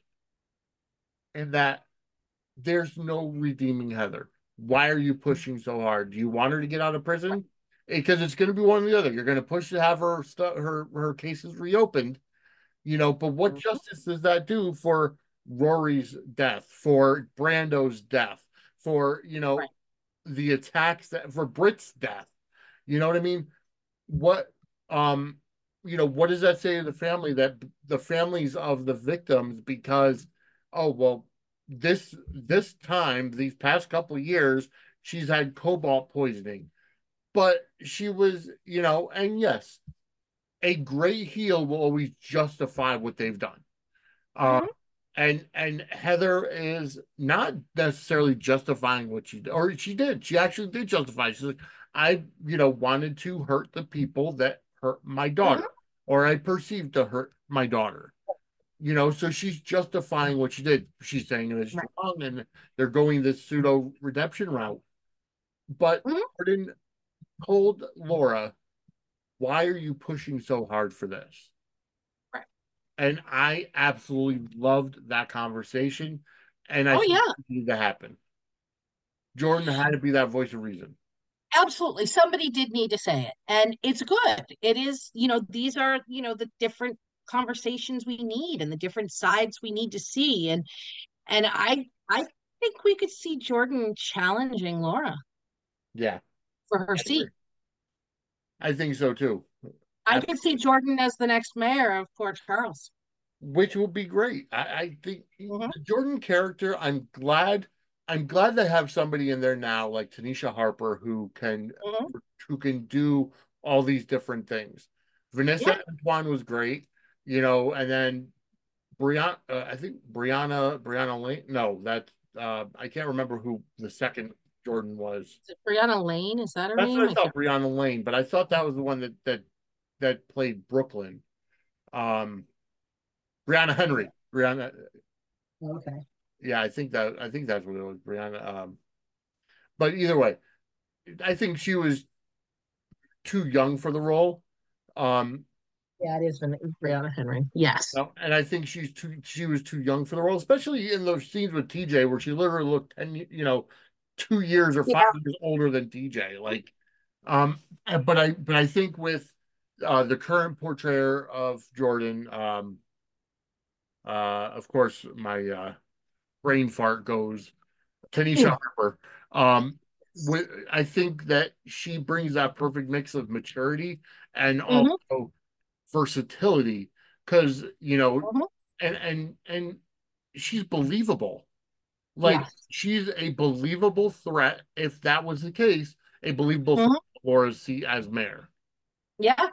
and that there's no redeeming Heather. Why are you pushing so hard? Do you want her to get out of prison? Because it's going to be one or the other. You're going to push to have her cases reopened, but what justice does that do for Rory's death, for Brando's death, for, Right. the attacks for Britt's death? You know what I mean? What, um, what does that say to the family, that the families of the victims, because, oh, well, this time, these past couple of years, she's had cobalt poisoning, but she was, and yes, a great heel will always justify what they've done. Uh, Hmm. and Heather is not necessarily justifying what she did, or she did. She actually did justify. She's like, I, wanted to hurt the people that hurt my daughter, Hmm. or I perceived to hurt my daughter. So she's justifying what she did. She's saying it was Right. wrong, and they're going this pseudo redemption route. But Hmm. Jordan told Laura, "Why are you pushing so hard for this?" Right. And I absolutely loved that conversation. And I Oh, think yeah. it needed to happen. Jordan had to be that voice of reason. Absolutely. Somebody did need to say it. And it's good. It is, these are, the different conversations we need and the different sides we need to see. And I think we could see Jordan challenging Laura Yeah, for her I agree. seat. I think so too. I could see Jordan as the next mayor of Port Charles. Which will be great. I think Hmm. the Jordan character, I'm glad they have somebody in there now like Tanisha Harper Hmm. who can do all these different things. Yeah. Vanessa Antoine was great, and then I think Brianna Lane. No, that I can't remember who the second Jordan was. Is it Brianna Lane? Is that her That's name? what I I thought, can't Brianna Lane, but I thought that was the one that played Brooklyn. Um, Brianna Henry. Brianna, remember. Okay. yeah, I think that's what it was, Brianna. But either way, I think she was too young for the role. Um, Yeah, it is Brianna Henry. Yes. no, and I think she was too young for the role, especially in those scenes with TJ where she literally looked 2 years or Yeah. 5 years older than TJ. Like, um, but I think with the current portrayer of Jordan, of course, my brain fart goes Tanisha Mm. Harper. I think that she brings that perfect mix of maturity and Hmm. also versatility because Mhm. and she's believable. Like Yes. she's a believable threat. If that was the case, a believable threat Mhm. for seat as mayor. Yeah.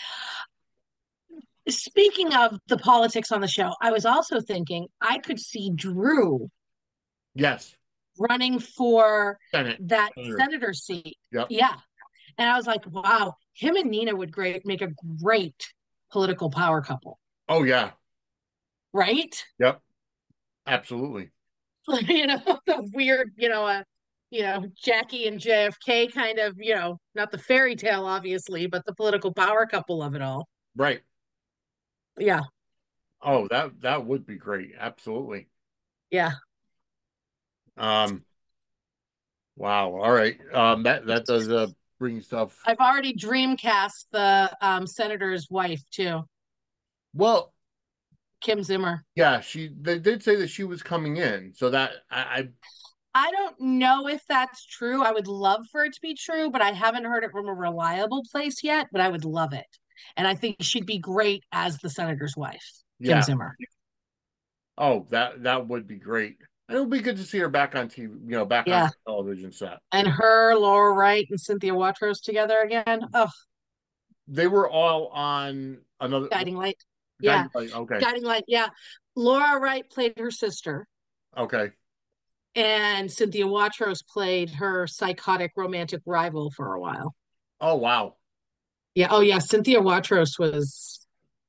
Speaking of the politics on the show, I was also thinking I could see Drew Yes, running for Senate. that Senator. senator seat. Yep. Yeah. And I was like, wow, him and Nina would great make a great political power couple, Oh yeah. right? Yep. Absolutely. The weird, Jackie and JFK kind of, not the fairy tale, obviously, but the political power couple of it all. Right. Yeah. Oh, that would be great. Absolutely. Yeah. Um, wow. All right. That does bring stuff. I've already dreamcast the senator's wife too, Well, Kim Zimmer. yeah, they did say that she was coming in, so that I don't know if that's true. I would love for it to be true, but I haven't heard it from a reliable place yet, but I would love it. And I think she'd be great as the senator's wife, Kim yeah. Zimmer. Oh, that would be great. And it would be good to see her back on TV, back on Yeah. the television set. And her, Laura Wright, and Cynthia Watros together again. Oh, They were all on another Guiding Light. Yeah. guy. Like, okay, Guiding Light. Yeah. Laura Wright played her sister, okay. and Cynthia Watros played her psychotic romantic rival for a while. Oh wow. Yeah. Oh, yeah. Cynthia Watros was.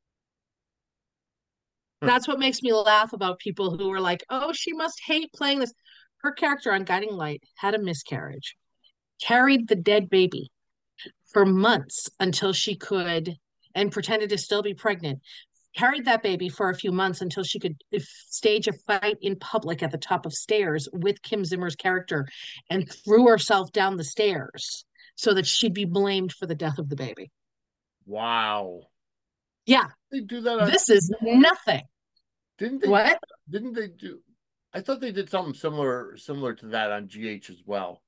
That's what makes me laugh about people who were like, oh, she must hate playing this. Her character on Guiding Light had a miscarriage, carried the dead baby for months until she could, and pretended to still be pregnant. Carried that baby for a few months until she could stage a fight in public at the top of stairs with Kim Zimmer's character and threw herself down the stairs so that she'd be blamed for the death of the baby. Wow. Yeah, They do that on this is nothing. didn't they What? didn't they do I thought they did something similar to that on GH as well.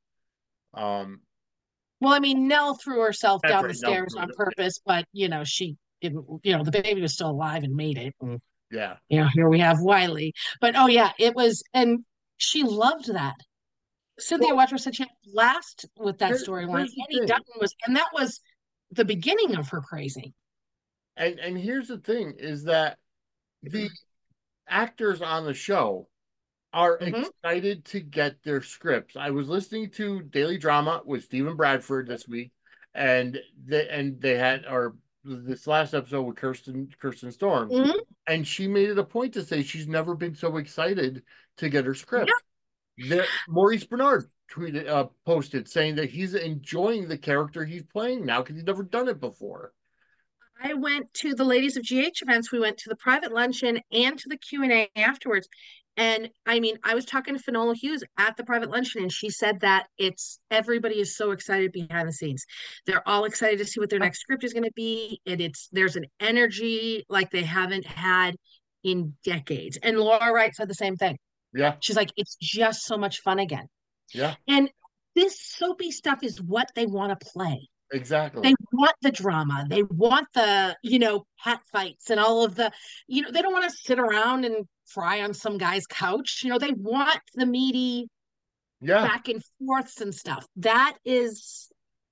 Um Well, I mean, Nell threw herself that's down the right. No, stairs on purpose, but she didn't, the baby was still alive and made it. And, yeah. here we have Wiley. But oh yeah, it was, and she loved that. Cynthia Well, Watro said she had a blast with that storyline. here's the Annie thing. Dutton was, and that was the beginning of her crazy. And here's the thing is that the actors on the show are Mm-hmm. excited to get their scripts. I was listening to Daily Drama with Stephen Bradford this week, and they had or this last episode with Kirsten Storms, Mm-hmm. and she made it a point to say she's never been so excited to get her Yeah. script. Maurice Bernard posted saying that he's enjoying the character he's playing now because he's never done it before. I went to the Ladies of GH events. We went to the private luncheon and to the Q&A afterwards. And I mean, I was talking to Finola Hughes at the private luncheon, and she said that everybody is so excited behind the scenes. They're all excited to see what their next script is going to be. There's an energy like they haven't had in decades. And Laura Wright said the same thing. Yeah, She's like, it's just so much fun again. yeah, And this soapy stuff is what they want to play. exactly. They want the drama. They want the, hat fights and all of the, they don't want to sit around and cry on some guy's couch. They want the meaty Yeah, back and forths and stuff. That is,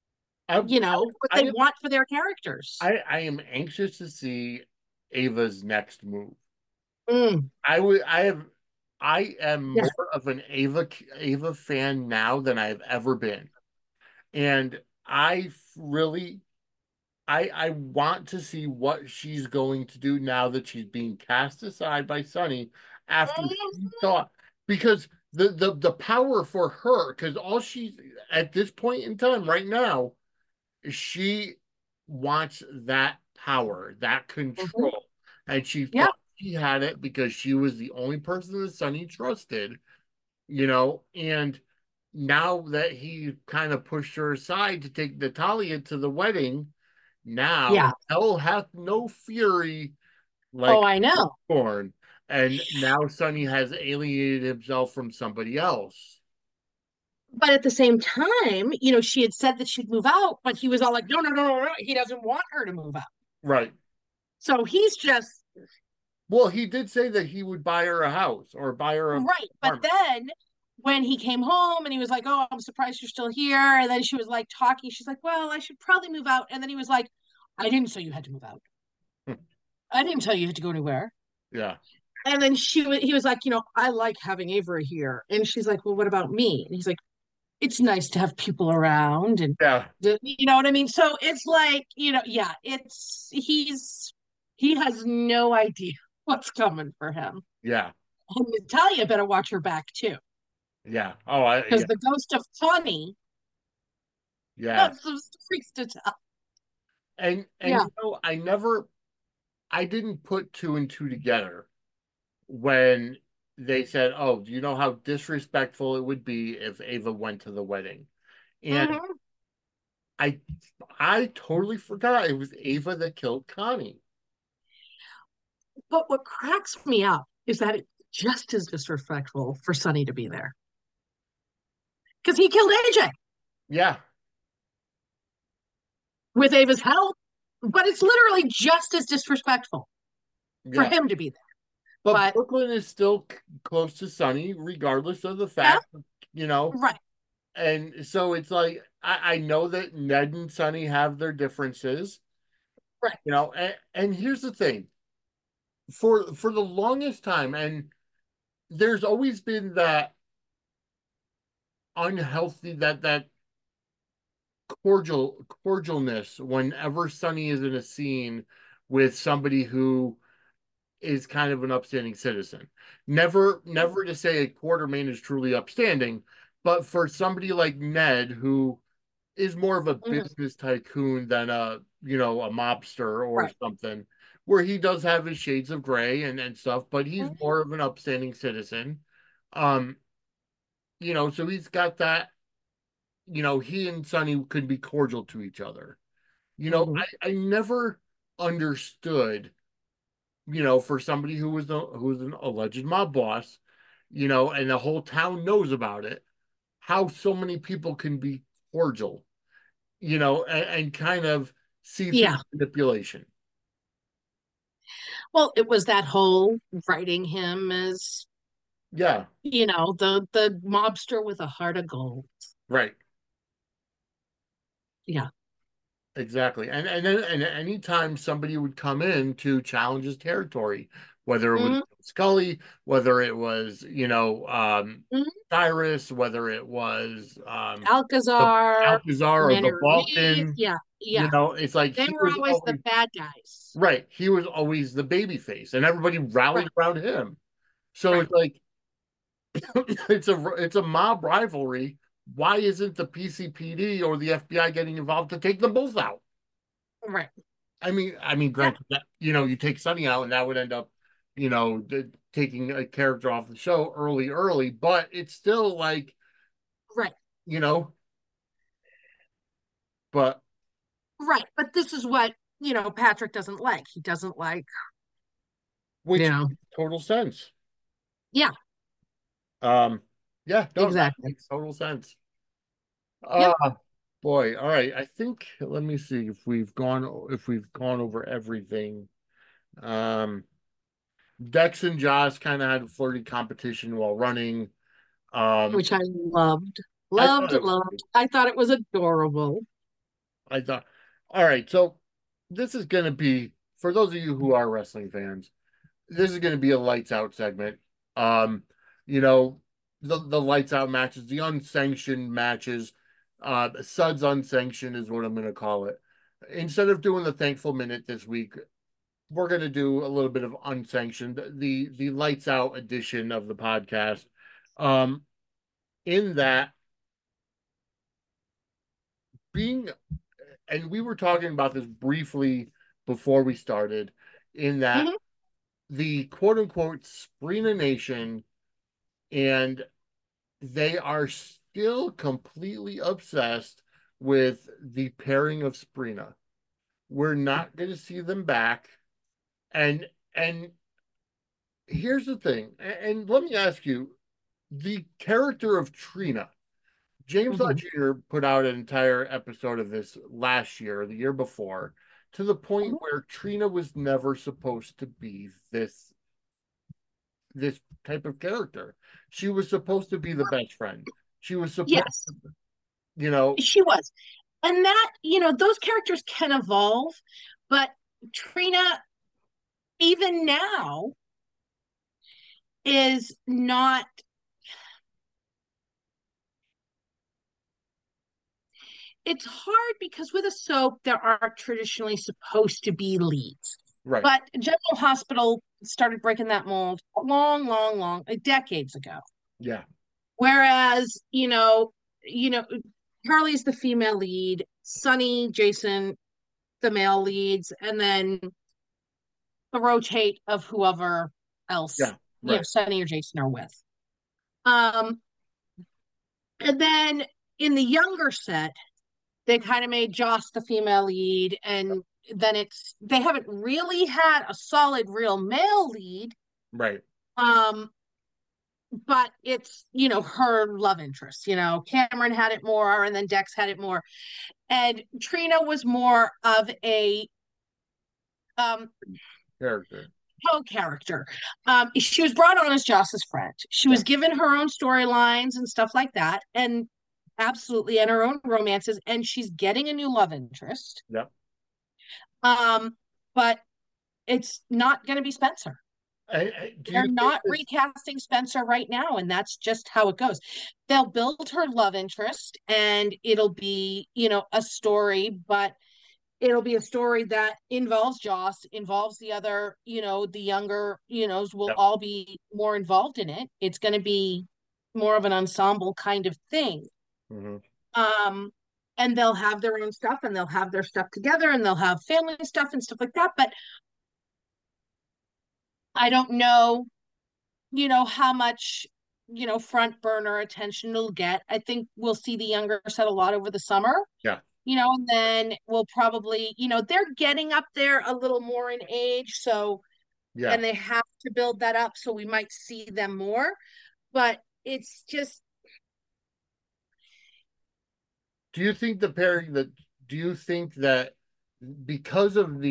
I what I they am want for their characters. I am anxious to see Ava's next move. Mm, I am yeah. more of an Ava fan now than I've ever been. And really I want to see what she's going to do now that she's being cast aside by Sunny after she thought because the power for her because all she's at this point in time right now she wants that power, that Mhm. control. And she Yeah. thought she had it because she was the only person that Sonny trusted, and now that he kind of pushed her aside to take Natalia to the wedding, now Yeah. hell hath no fury Oh, like I know. born. And now Sonny has alienated himself from somebody else. But at the same time, she had said that she'd move out, but he was all like, no, no, no, no, no. He doesn't want her to move out. Right. So he's just Well, he did say that he would buy her a house or buy her a right. But apartment. then when he came home and he was like, "Oh, I'm surprised you're still here," and then she was like talking, she's like, "Well, I should probably move out," and then he was like, "I didn't say you had to move out. I didn't tell you had to go anywhere." Yeah, And then he was like, "I like having Avery here," and she's like, "Well, what about me?" And he's like, "It's nice to have people around," and yeah, you know what I mean. So it's like, yeah, he has no idea what's coming for him. yeah, And Natalia better watch her back too, yeah. Oh, I because yeah, the ghost of Tawny yeah. has some stories to tell. And Yeah. I didn't put two and two together when they said, "Oh, do you know how disrespectful it would be if Ava went to the wedding?" And Hmm. I I totally forgot it was Ava that killed Connie. But what cracks me up is that it's just as disrespectful for Sonny to be there because he killed AJ Yeah, with Ava's help. But it's literally just as disrespectful for yeah. him to be there. But But Brooklyn is still close to Sunny, regardless of the yeah, fact, you know. right. And so it's like I know that Ned and Sunny have their differences, Right. and here's the thing. For the longest time, and there's always been that unhealthy that cordialness whenever Sunny is in a scene with somebody who is kind of an upstanding citizen. Never to say a Quartermain is truly upstanding, but for somebody like Ned, who is more of a Mhm. business tycoon than a mobster or Right. something, where he does have his shades of gray and stuff, but he's Mhm. more of an upstanding citizen. Um, so he's got that, he and Sonny could be cordial to each other. Mhm. I never understood, for somebody who's an alleged mob boss, and the whole town knows about it, how so many people can be cordial, and kind of see through Yeah. manipulation. Well, it was that whole writing him as, Yeah, the mobster with a heart of gold. right. Yeah. Exactly. And anytime somebody would come in to challenge his territory, whether it was Hmm. Scully, whether it was, Hmm. Cyrus, whether it was the Alcazar, Alcazar or the Mannerly. Balkan, Yeah. Yeah. it's like They he were was always the always bad guys. right. He was always the baby face, and everybody rallied Right. around him. So Right. it's like it's a mob rivalry. Why isn't the PCPD or the FBI getting involved to take them both out? Right. I mean, Yeah. granted that you take Sunny out, and that would end up, taking a character off the show early, but it's still like, Right. you know, but Right. But this is what, Patrick doesn't like. He doesn't like, you which know, makes total sense. yeah, Um, yeah, no, that exactly. makes total sense. Yep. Boy, all right. I think let me see if we've gone over everything. Um, Dex and Josh kind of had a flirty competition while running. Um, Which I loved. I thought Loved, it was loved. I thought it was adorable. I thought, all right, so this is going to be, for those of you who are wrestling fans, this is going to be a lights out segment. Um, you know, the lights out matches, the unsanctioned matches, Suds unsanctioned is what I'm going to call it. Instead of doing the thankful minute this week, we're going to do a little bit of unsanctioned, the lights out edition of the podcast. Um, in that being and we were talking about this briefly before we started, in that Hmm. the quote unquote Sprina Nation, and they are still completely obsessed with the pairing of Sprina. We're not going to see them back. And here's the thing, and let me ask you, the character of Trina. James Lott Hmm. Jr. put out an entire episode of this last year, or the year before, to the point where Trina was never supposed to be this type of character. She was supposed to be the best friend. She was supposed Yes, to, you know, she was. And that, those characters can evolve, but Trina, even now, is not. It's hard because with a soap, there are traditionally supposed to be leads. right. But General Hospital started breaking that mold long, long, long, decades ago. Yeah. Whereas, Charlie's the female lead, Sonny, Jason, the male leads, and then the rotate of whoever else, Yeah. Right. Sonny or Jason are with. Um, and then in the younger set, they kind of made Joss the female lead, and then they haven't really had a solid real male lead. Right. Um, but it's her love interest. Cameron had it more, and then Dex had it more, and Trina was more of a um Character. character. She was brought on as Joss's friend. She Yeah. was given her own storylines and stuff like that, and absolutely, and her own romances, and she's getting a new love interest. Yeah. But it's not going to be Spencer. Do you They're think not this? recasting Spencer right now, and that's just how it goes. They'll build her love interest, and it'll be, a story, but it'll be a story that involves Joss, involves the other, the younger, will Yeah. all be more involved in it. It's going to be more of an ensemble kind of thing. Mm-hmm. And they'll have their own stuff, and they'll have their stuff together, and they'll have family stuff and stuff like that. But I don't know, how much, front burner attention it'll get. I think we'll see the younger set a lot over the summer, Yeah. and then we'll probably, they're getting up there a little more in age. So, Yeah. and they have to build that up. So we might see them more, but it's just. Do you think the pairing that do you think that because of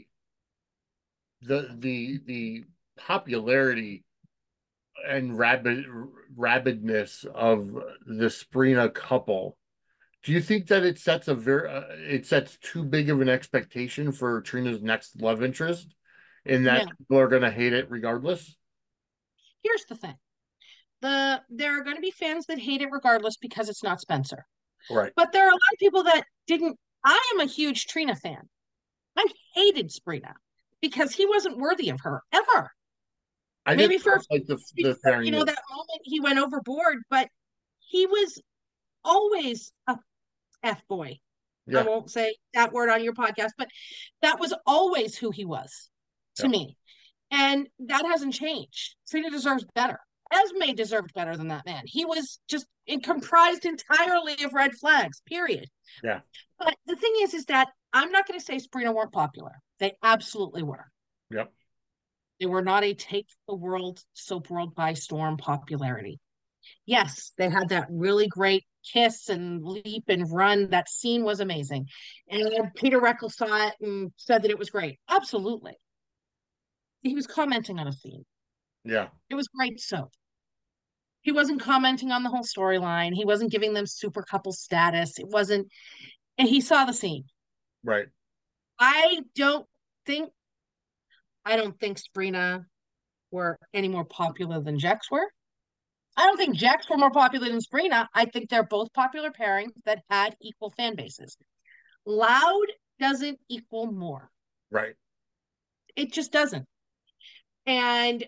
the popularity and rabidness of the Sprina couple, do you think that it sets too big of an expectation for Trina's next love interest, in that No, people are going to hate it regardless? here's the thing. There are going to be fans that hate it regardless because it's not Spencer. Right. But there are a lot of people that didn't. I am a huge Trina fan. I hated Sprina because he wasn't worthy of her ever. I just Maybe for a don't few like the weeks, pairing of that moment he went overboard, but he was always a F boy. I yeah, won't say that word on your podcast, but that was always who he was to yeah, me. And that hasn't changed. Trina deserves better. Esme deserved better than that man. He was just comprised entirely of red flags, period. yeah, But the thing is that I'm not going to say Sprina weren't popular. They absolutely were. yep, They were not a take the world, soap world by storm popularity. Yes, they had that really great kiss and leap and run. That scene was amazing. And Peter Reckles saw it and said that it was great. Absolutely. He was commenting on a scene. yeah, It was great soap. He wasn't commenting on the whole storyline. He wasn't giving them super couple status. It wasn't, and he saw the scene. right. I don't think, I don't think Sprina were any more popular than Jex were. I don't think Jex were more popular than Sprina. I think they're both popular pairings that had equal fan bases. Loud doesn't equal more. Right. It just doesn't. And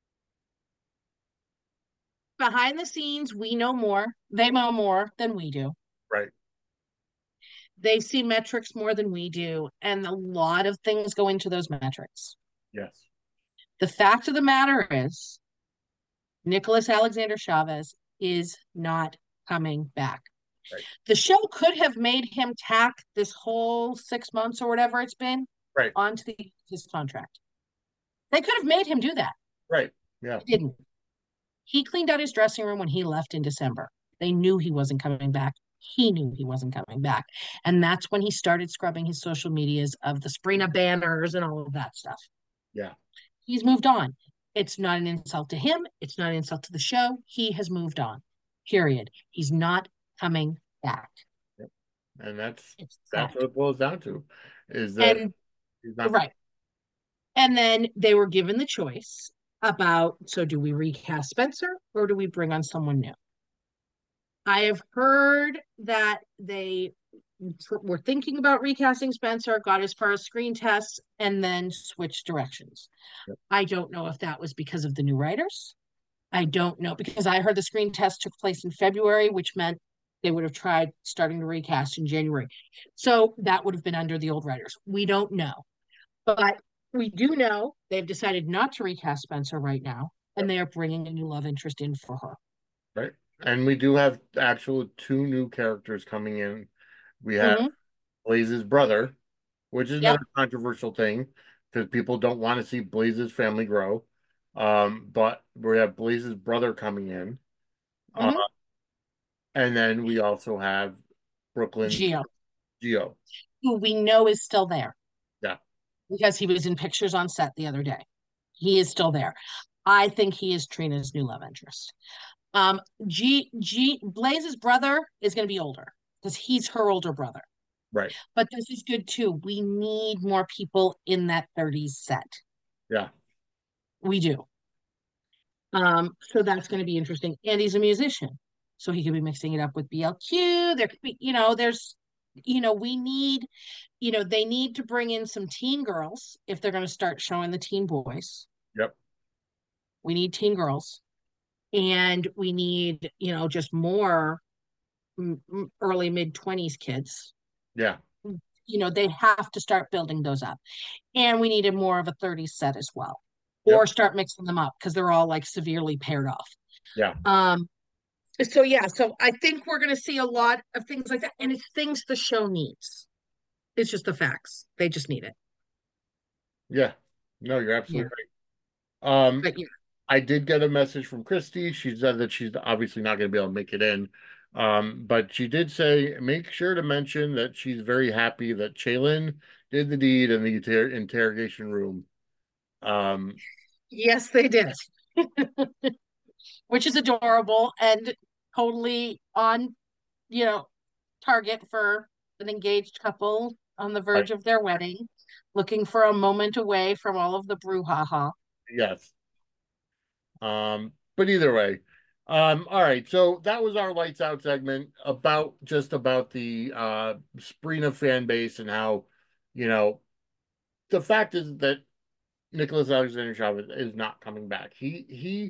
behind the scenes, we know more. They know more than we do. Right. They see metrics more than we do. And a lot of things go into those metrics. Yes. The fact of the matter is, Nicholas Alexander Chavez is not coming back. Right. The show could have made him tack this whole 6 months or whatever it's been Right. onto his contract. They could have made him do that. Right. Yeah. He didn't. He cleaned out his dressing room when he left in December. They knew he wasn't coming back. he knew he wasn't coming back. And that's when he started scrubbing his social medias of the Sprina banners and all of that stuff. Yeah. He's moved on. It's not an insult to him. It's not an insult to the show. He has moved on. Period. He's not coming back. Yep. And It's that's sad. what it boils down to, is that And he's not. right. And then they were given the choice about, so do we recast Spencer or do we bring on someone new? I have heard that they were thinking about recasting Spencer, got as far as screen tests, and then switched directions. Yep. I don't know if that was because of the new writers. I don't know because I heard the screen test took place in February, which meant they would have tried starting to recast in January. So that would have been under the old writers. We don't know. But we do know they've decided not to recast Spencer right now, and Yep. they are bringing a new love interest in for her. Right. And we do have actual two new characters coming in. We have Mm-hmm. Blaze's brother, which is Yep. another controversial thing because people don't want to see Blaze's family grow. But we have Blaze's brother coming in. Uh, Mm-hmm. and then we also have Brooklyn Geo, Geo. who we know is still there Yeah. because he was in pictures on set the other day. He is still there. I think he is Trina's new love interest. Blaze's brother is going to be older because he's her older brother. Right. But this is good too. We need more people in that 30s set. Yeah. We do. So that's going to be interesting. And he's a musician. So he could be mixing it up with BLQ. There could be, we need, they need to bring in some teen girls if they're going to start showing the teen boys. Yep. We need teen girls. And we need, just more early mid 20s kids. Yeah. They have to start building those up. And we needed more of a 30s set as well. Yep. Or start mixing them up because they're all like severely paired off. Yeah. So yeah, so I think we're going to see a lot of things like that, and it's things the show needs. It's just the facts. They just need it. Yeah. No, you're Yeah, absolutely right. but yeah, I did get a message from Christy. She said that she's obviously not going to be able to make it in. But she did say, make sure to mention that she's very happy that Chaylin did the deed in the interrogation room. Um, yes, they did, which is adorable and totally on, you know, target for an engaged couple on the but verge of their wedding, looking for a moment away from all of the brouhaha. yes. But either way, all right. So that was our lights out segment about just about the Sprina fan base and how, you know, the fact is that Nicholas Alexander Chavez is not coming back. He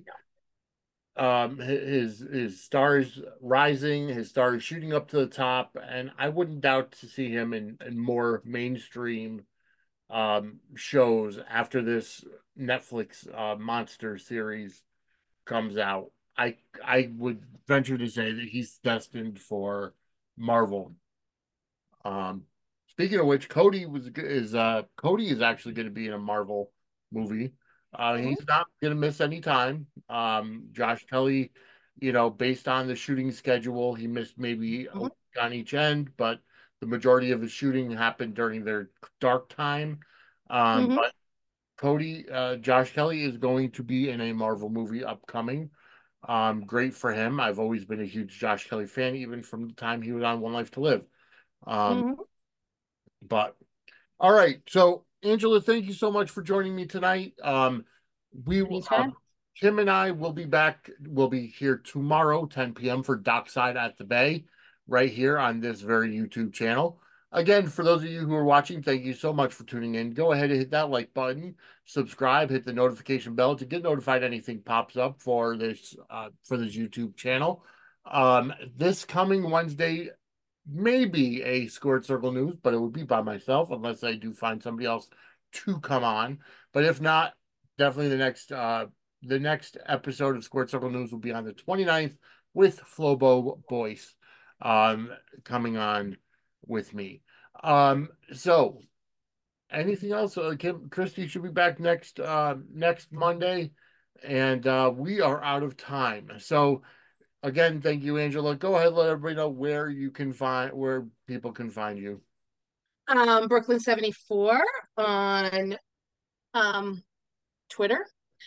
his stars rising, his stars shooting up to the top, and I wouldn't doubt to see him in more mainstream shows after this Netflix monster series comes out. I would venture to say that he's destined for Marvel. Um, Speaking of which, Cody is actually going to be in a Marvel movie. Mhm, He's not going to miss any time. Josh Kelly, based on the shooting schedule, he missed maybe a mhm, week on each end, but the majority of the shooting happened during their dark time. mhm, But Josh Kelly is going to be in a Marvel movie upcoming. Great for him. I've always been a huge Josh Kelly fan, even from the time he was on One Life to Live. Um, mhm. but all right, so Angela, thank you so much for joining me tonight. We Anytime. Kim and I will be back. We'll be here tomorrow, 10 p.m. for Dockside at the Bay, right here on this very YouTube channel. Again, for those of you who are watching, thank you so much for tuning in. Go ahead and hit that like button, subscribe, hit the notification bell to get notified anything pops up for this YouTube channel. This coming Wednesday, maybe a Squared Circle News, but it would be by myself unless I do find somebody else to come on. But if not, definitely the next episode of Squared Circle News will be on the 29th with Flobo Boyce um coming on with me. So anything else? Christy should be back next Monday, and we are out of time. So again, thank you, Angela. Go ahead, let everybody know where people can find you. Brooklyn 74 on um Twitter.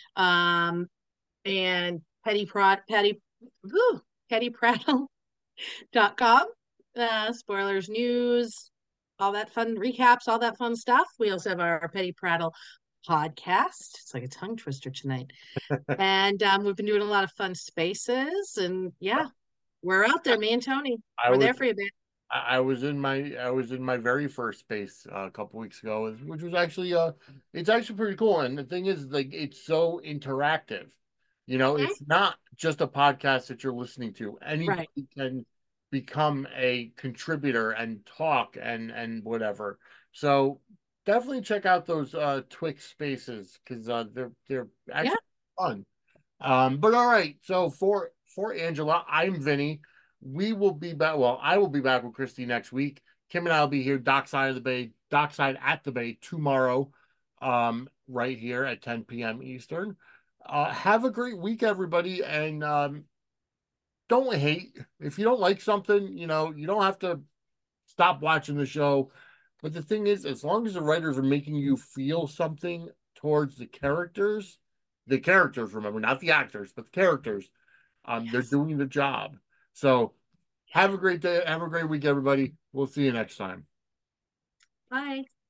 And woo, pettyprattle.com. Spoilers, news, all that fun recaps, all that fun stuff. We also have our Petty Prattle podcast. It's like a tongue twister tonight. And we've been doing a lot of fun spaces. And yeah, we're out there, me and Tony. I We're was there for you, man. I was in my very first space a couple weeks ago, which was actually it's actually pretty cool. And the thing is, like, it's so interactive. Mhm. It's not just a podcast that you're listening to. Right. Anybody can become a contributor and talk and whatever. So definitely check out those Twix spaces because they're Yeah. actually fun. But all right, so for Angela, I'm Vinny. We will be back. Well, I will be back with Christy next week. Kim and I will be here dockside of the bay, dockside at the bay tomorrow, right here at 10 p.m. Eastern. Have a great week, everybody, and don't hate. If you don't like something, you don't have to stop watching the show. But the thing is, as long as the writers are making you feel something towards the characters, remember, not the actors, but the characters, they're Yes. doing the job. So have a great day. Have a great week, everybody. We'll see you next time. Bye.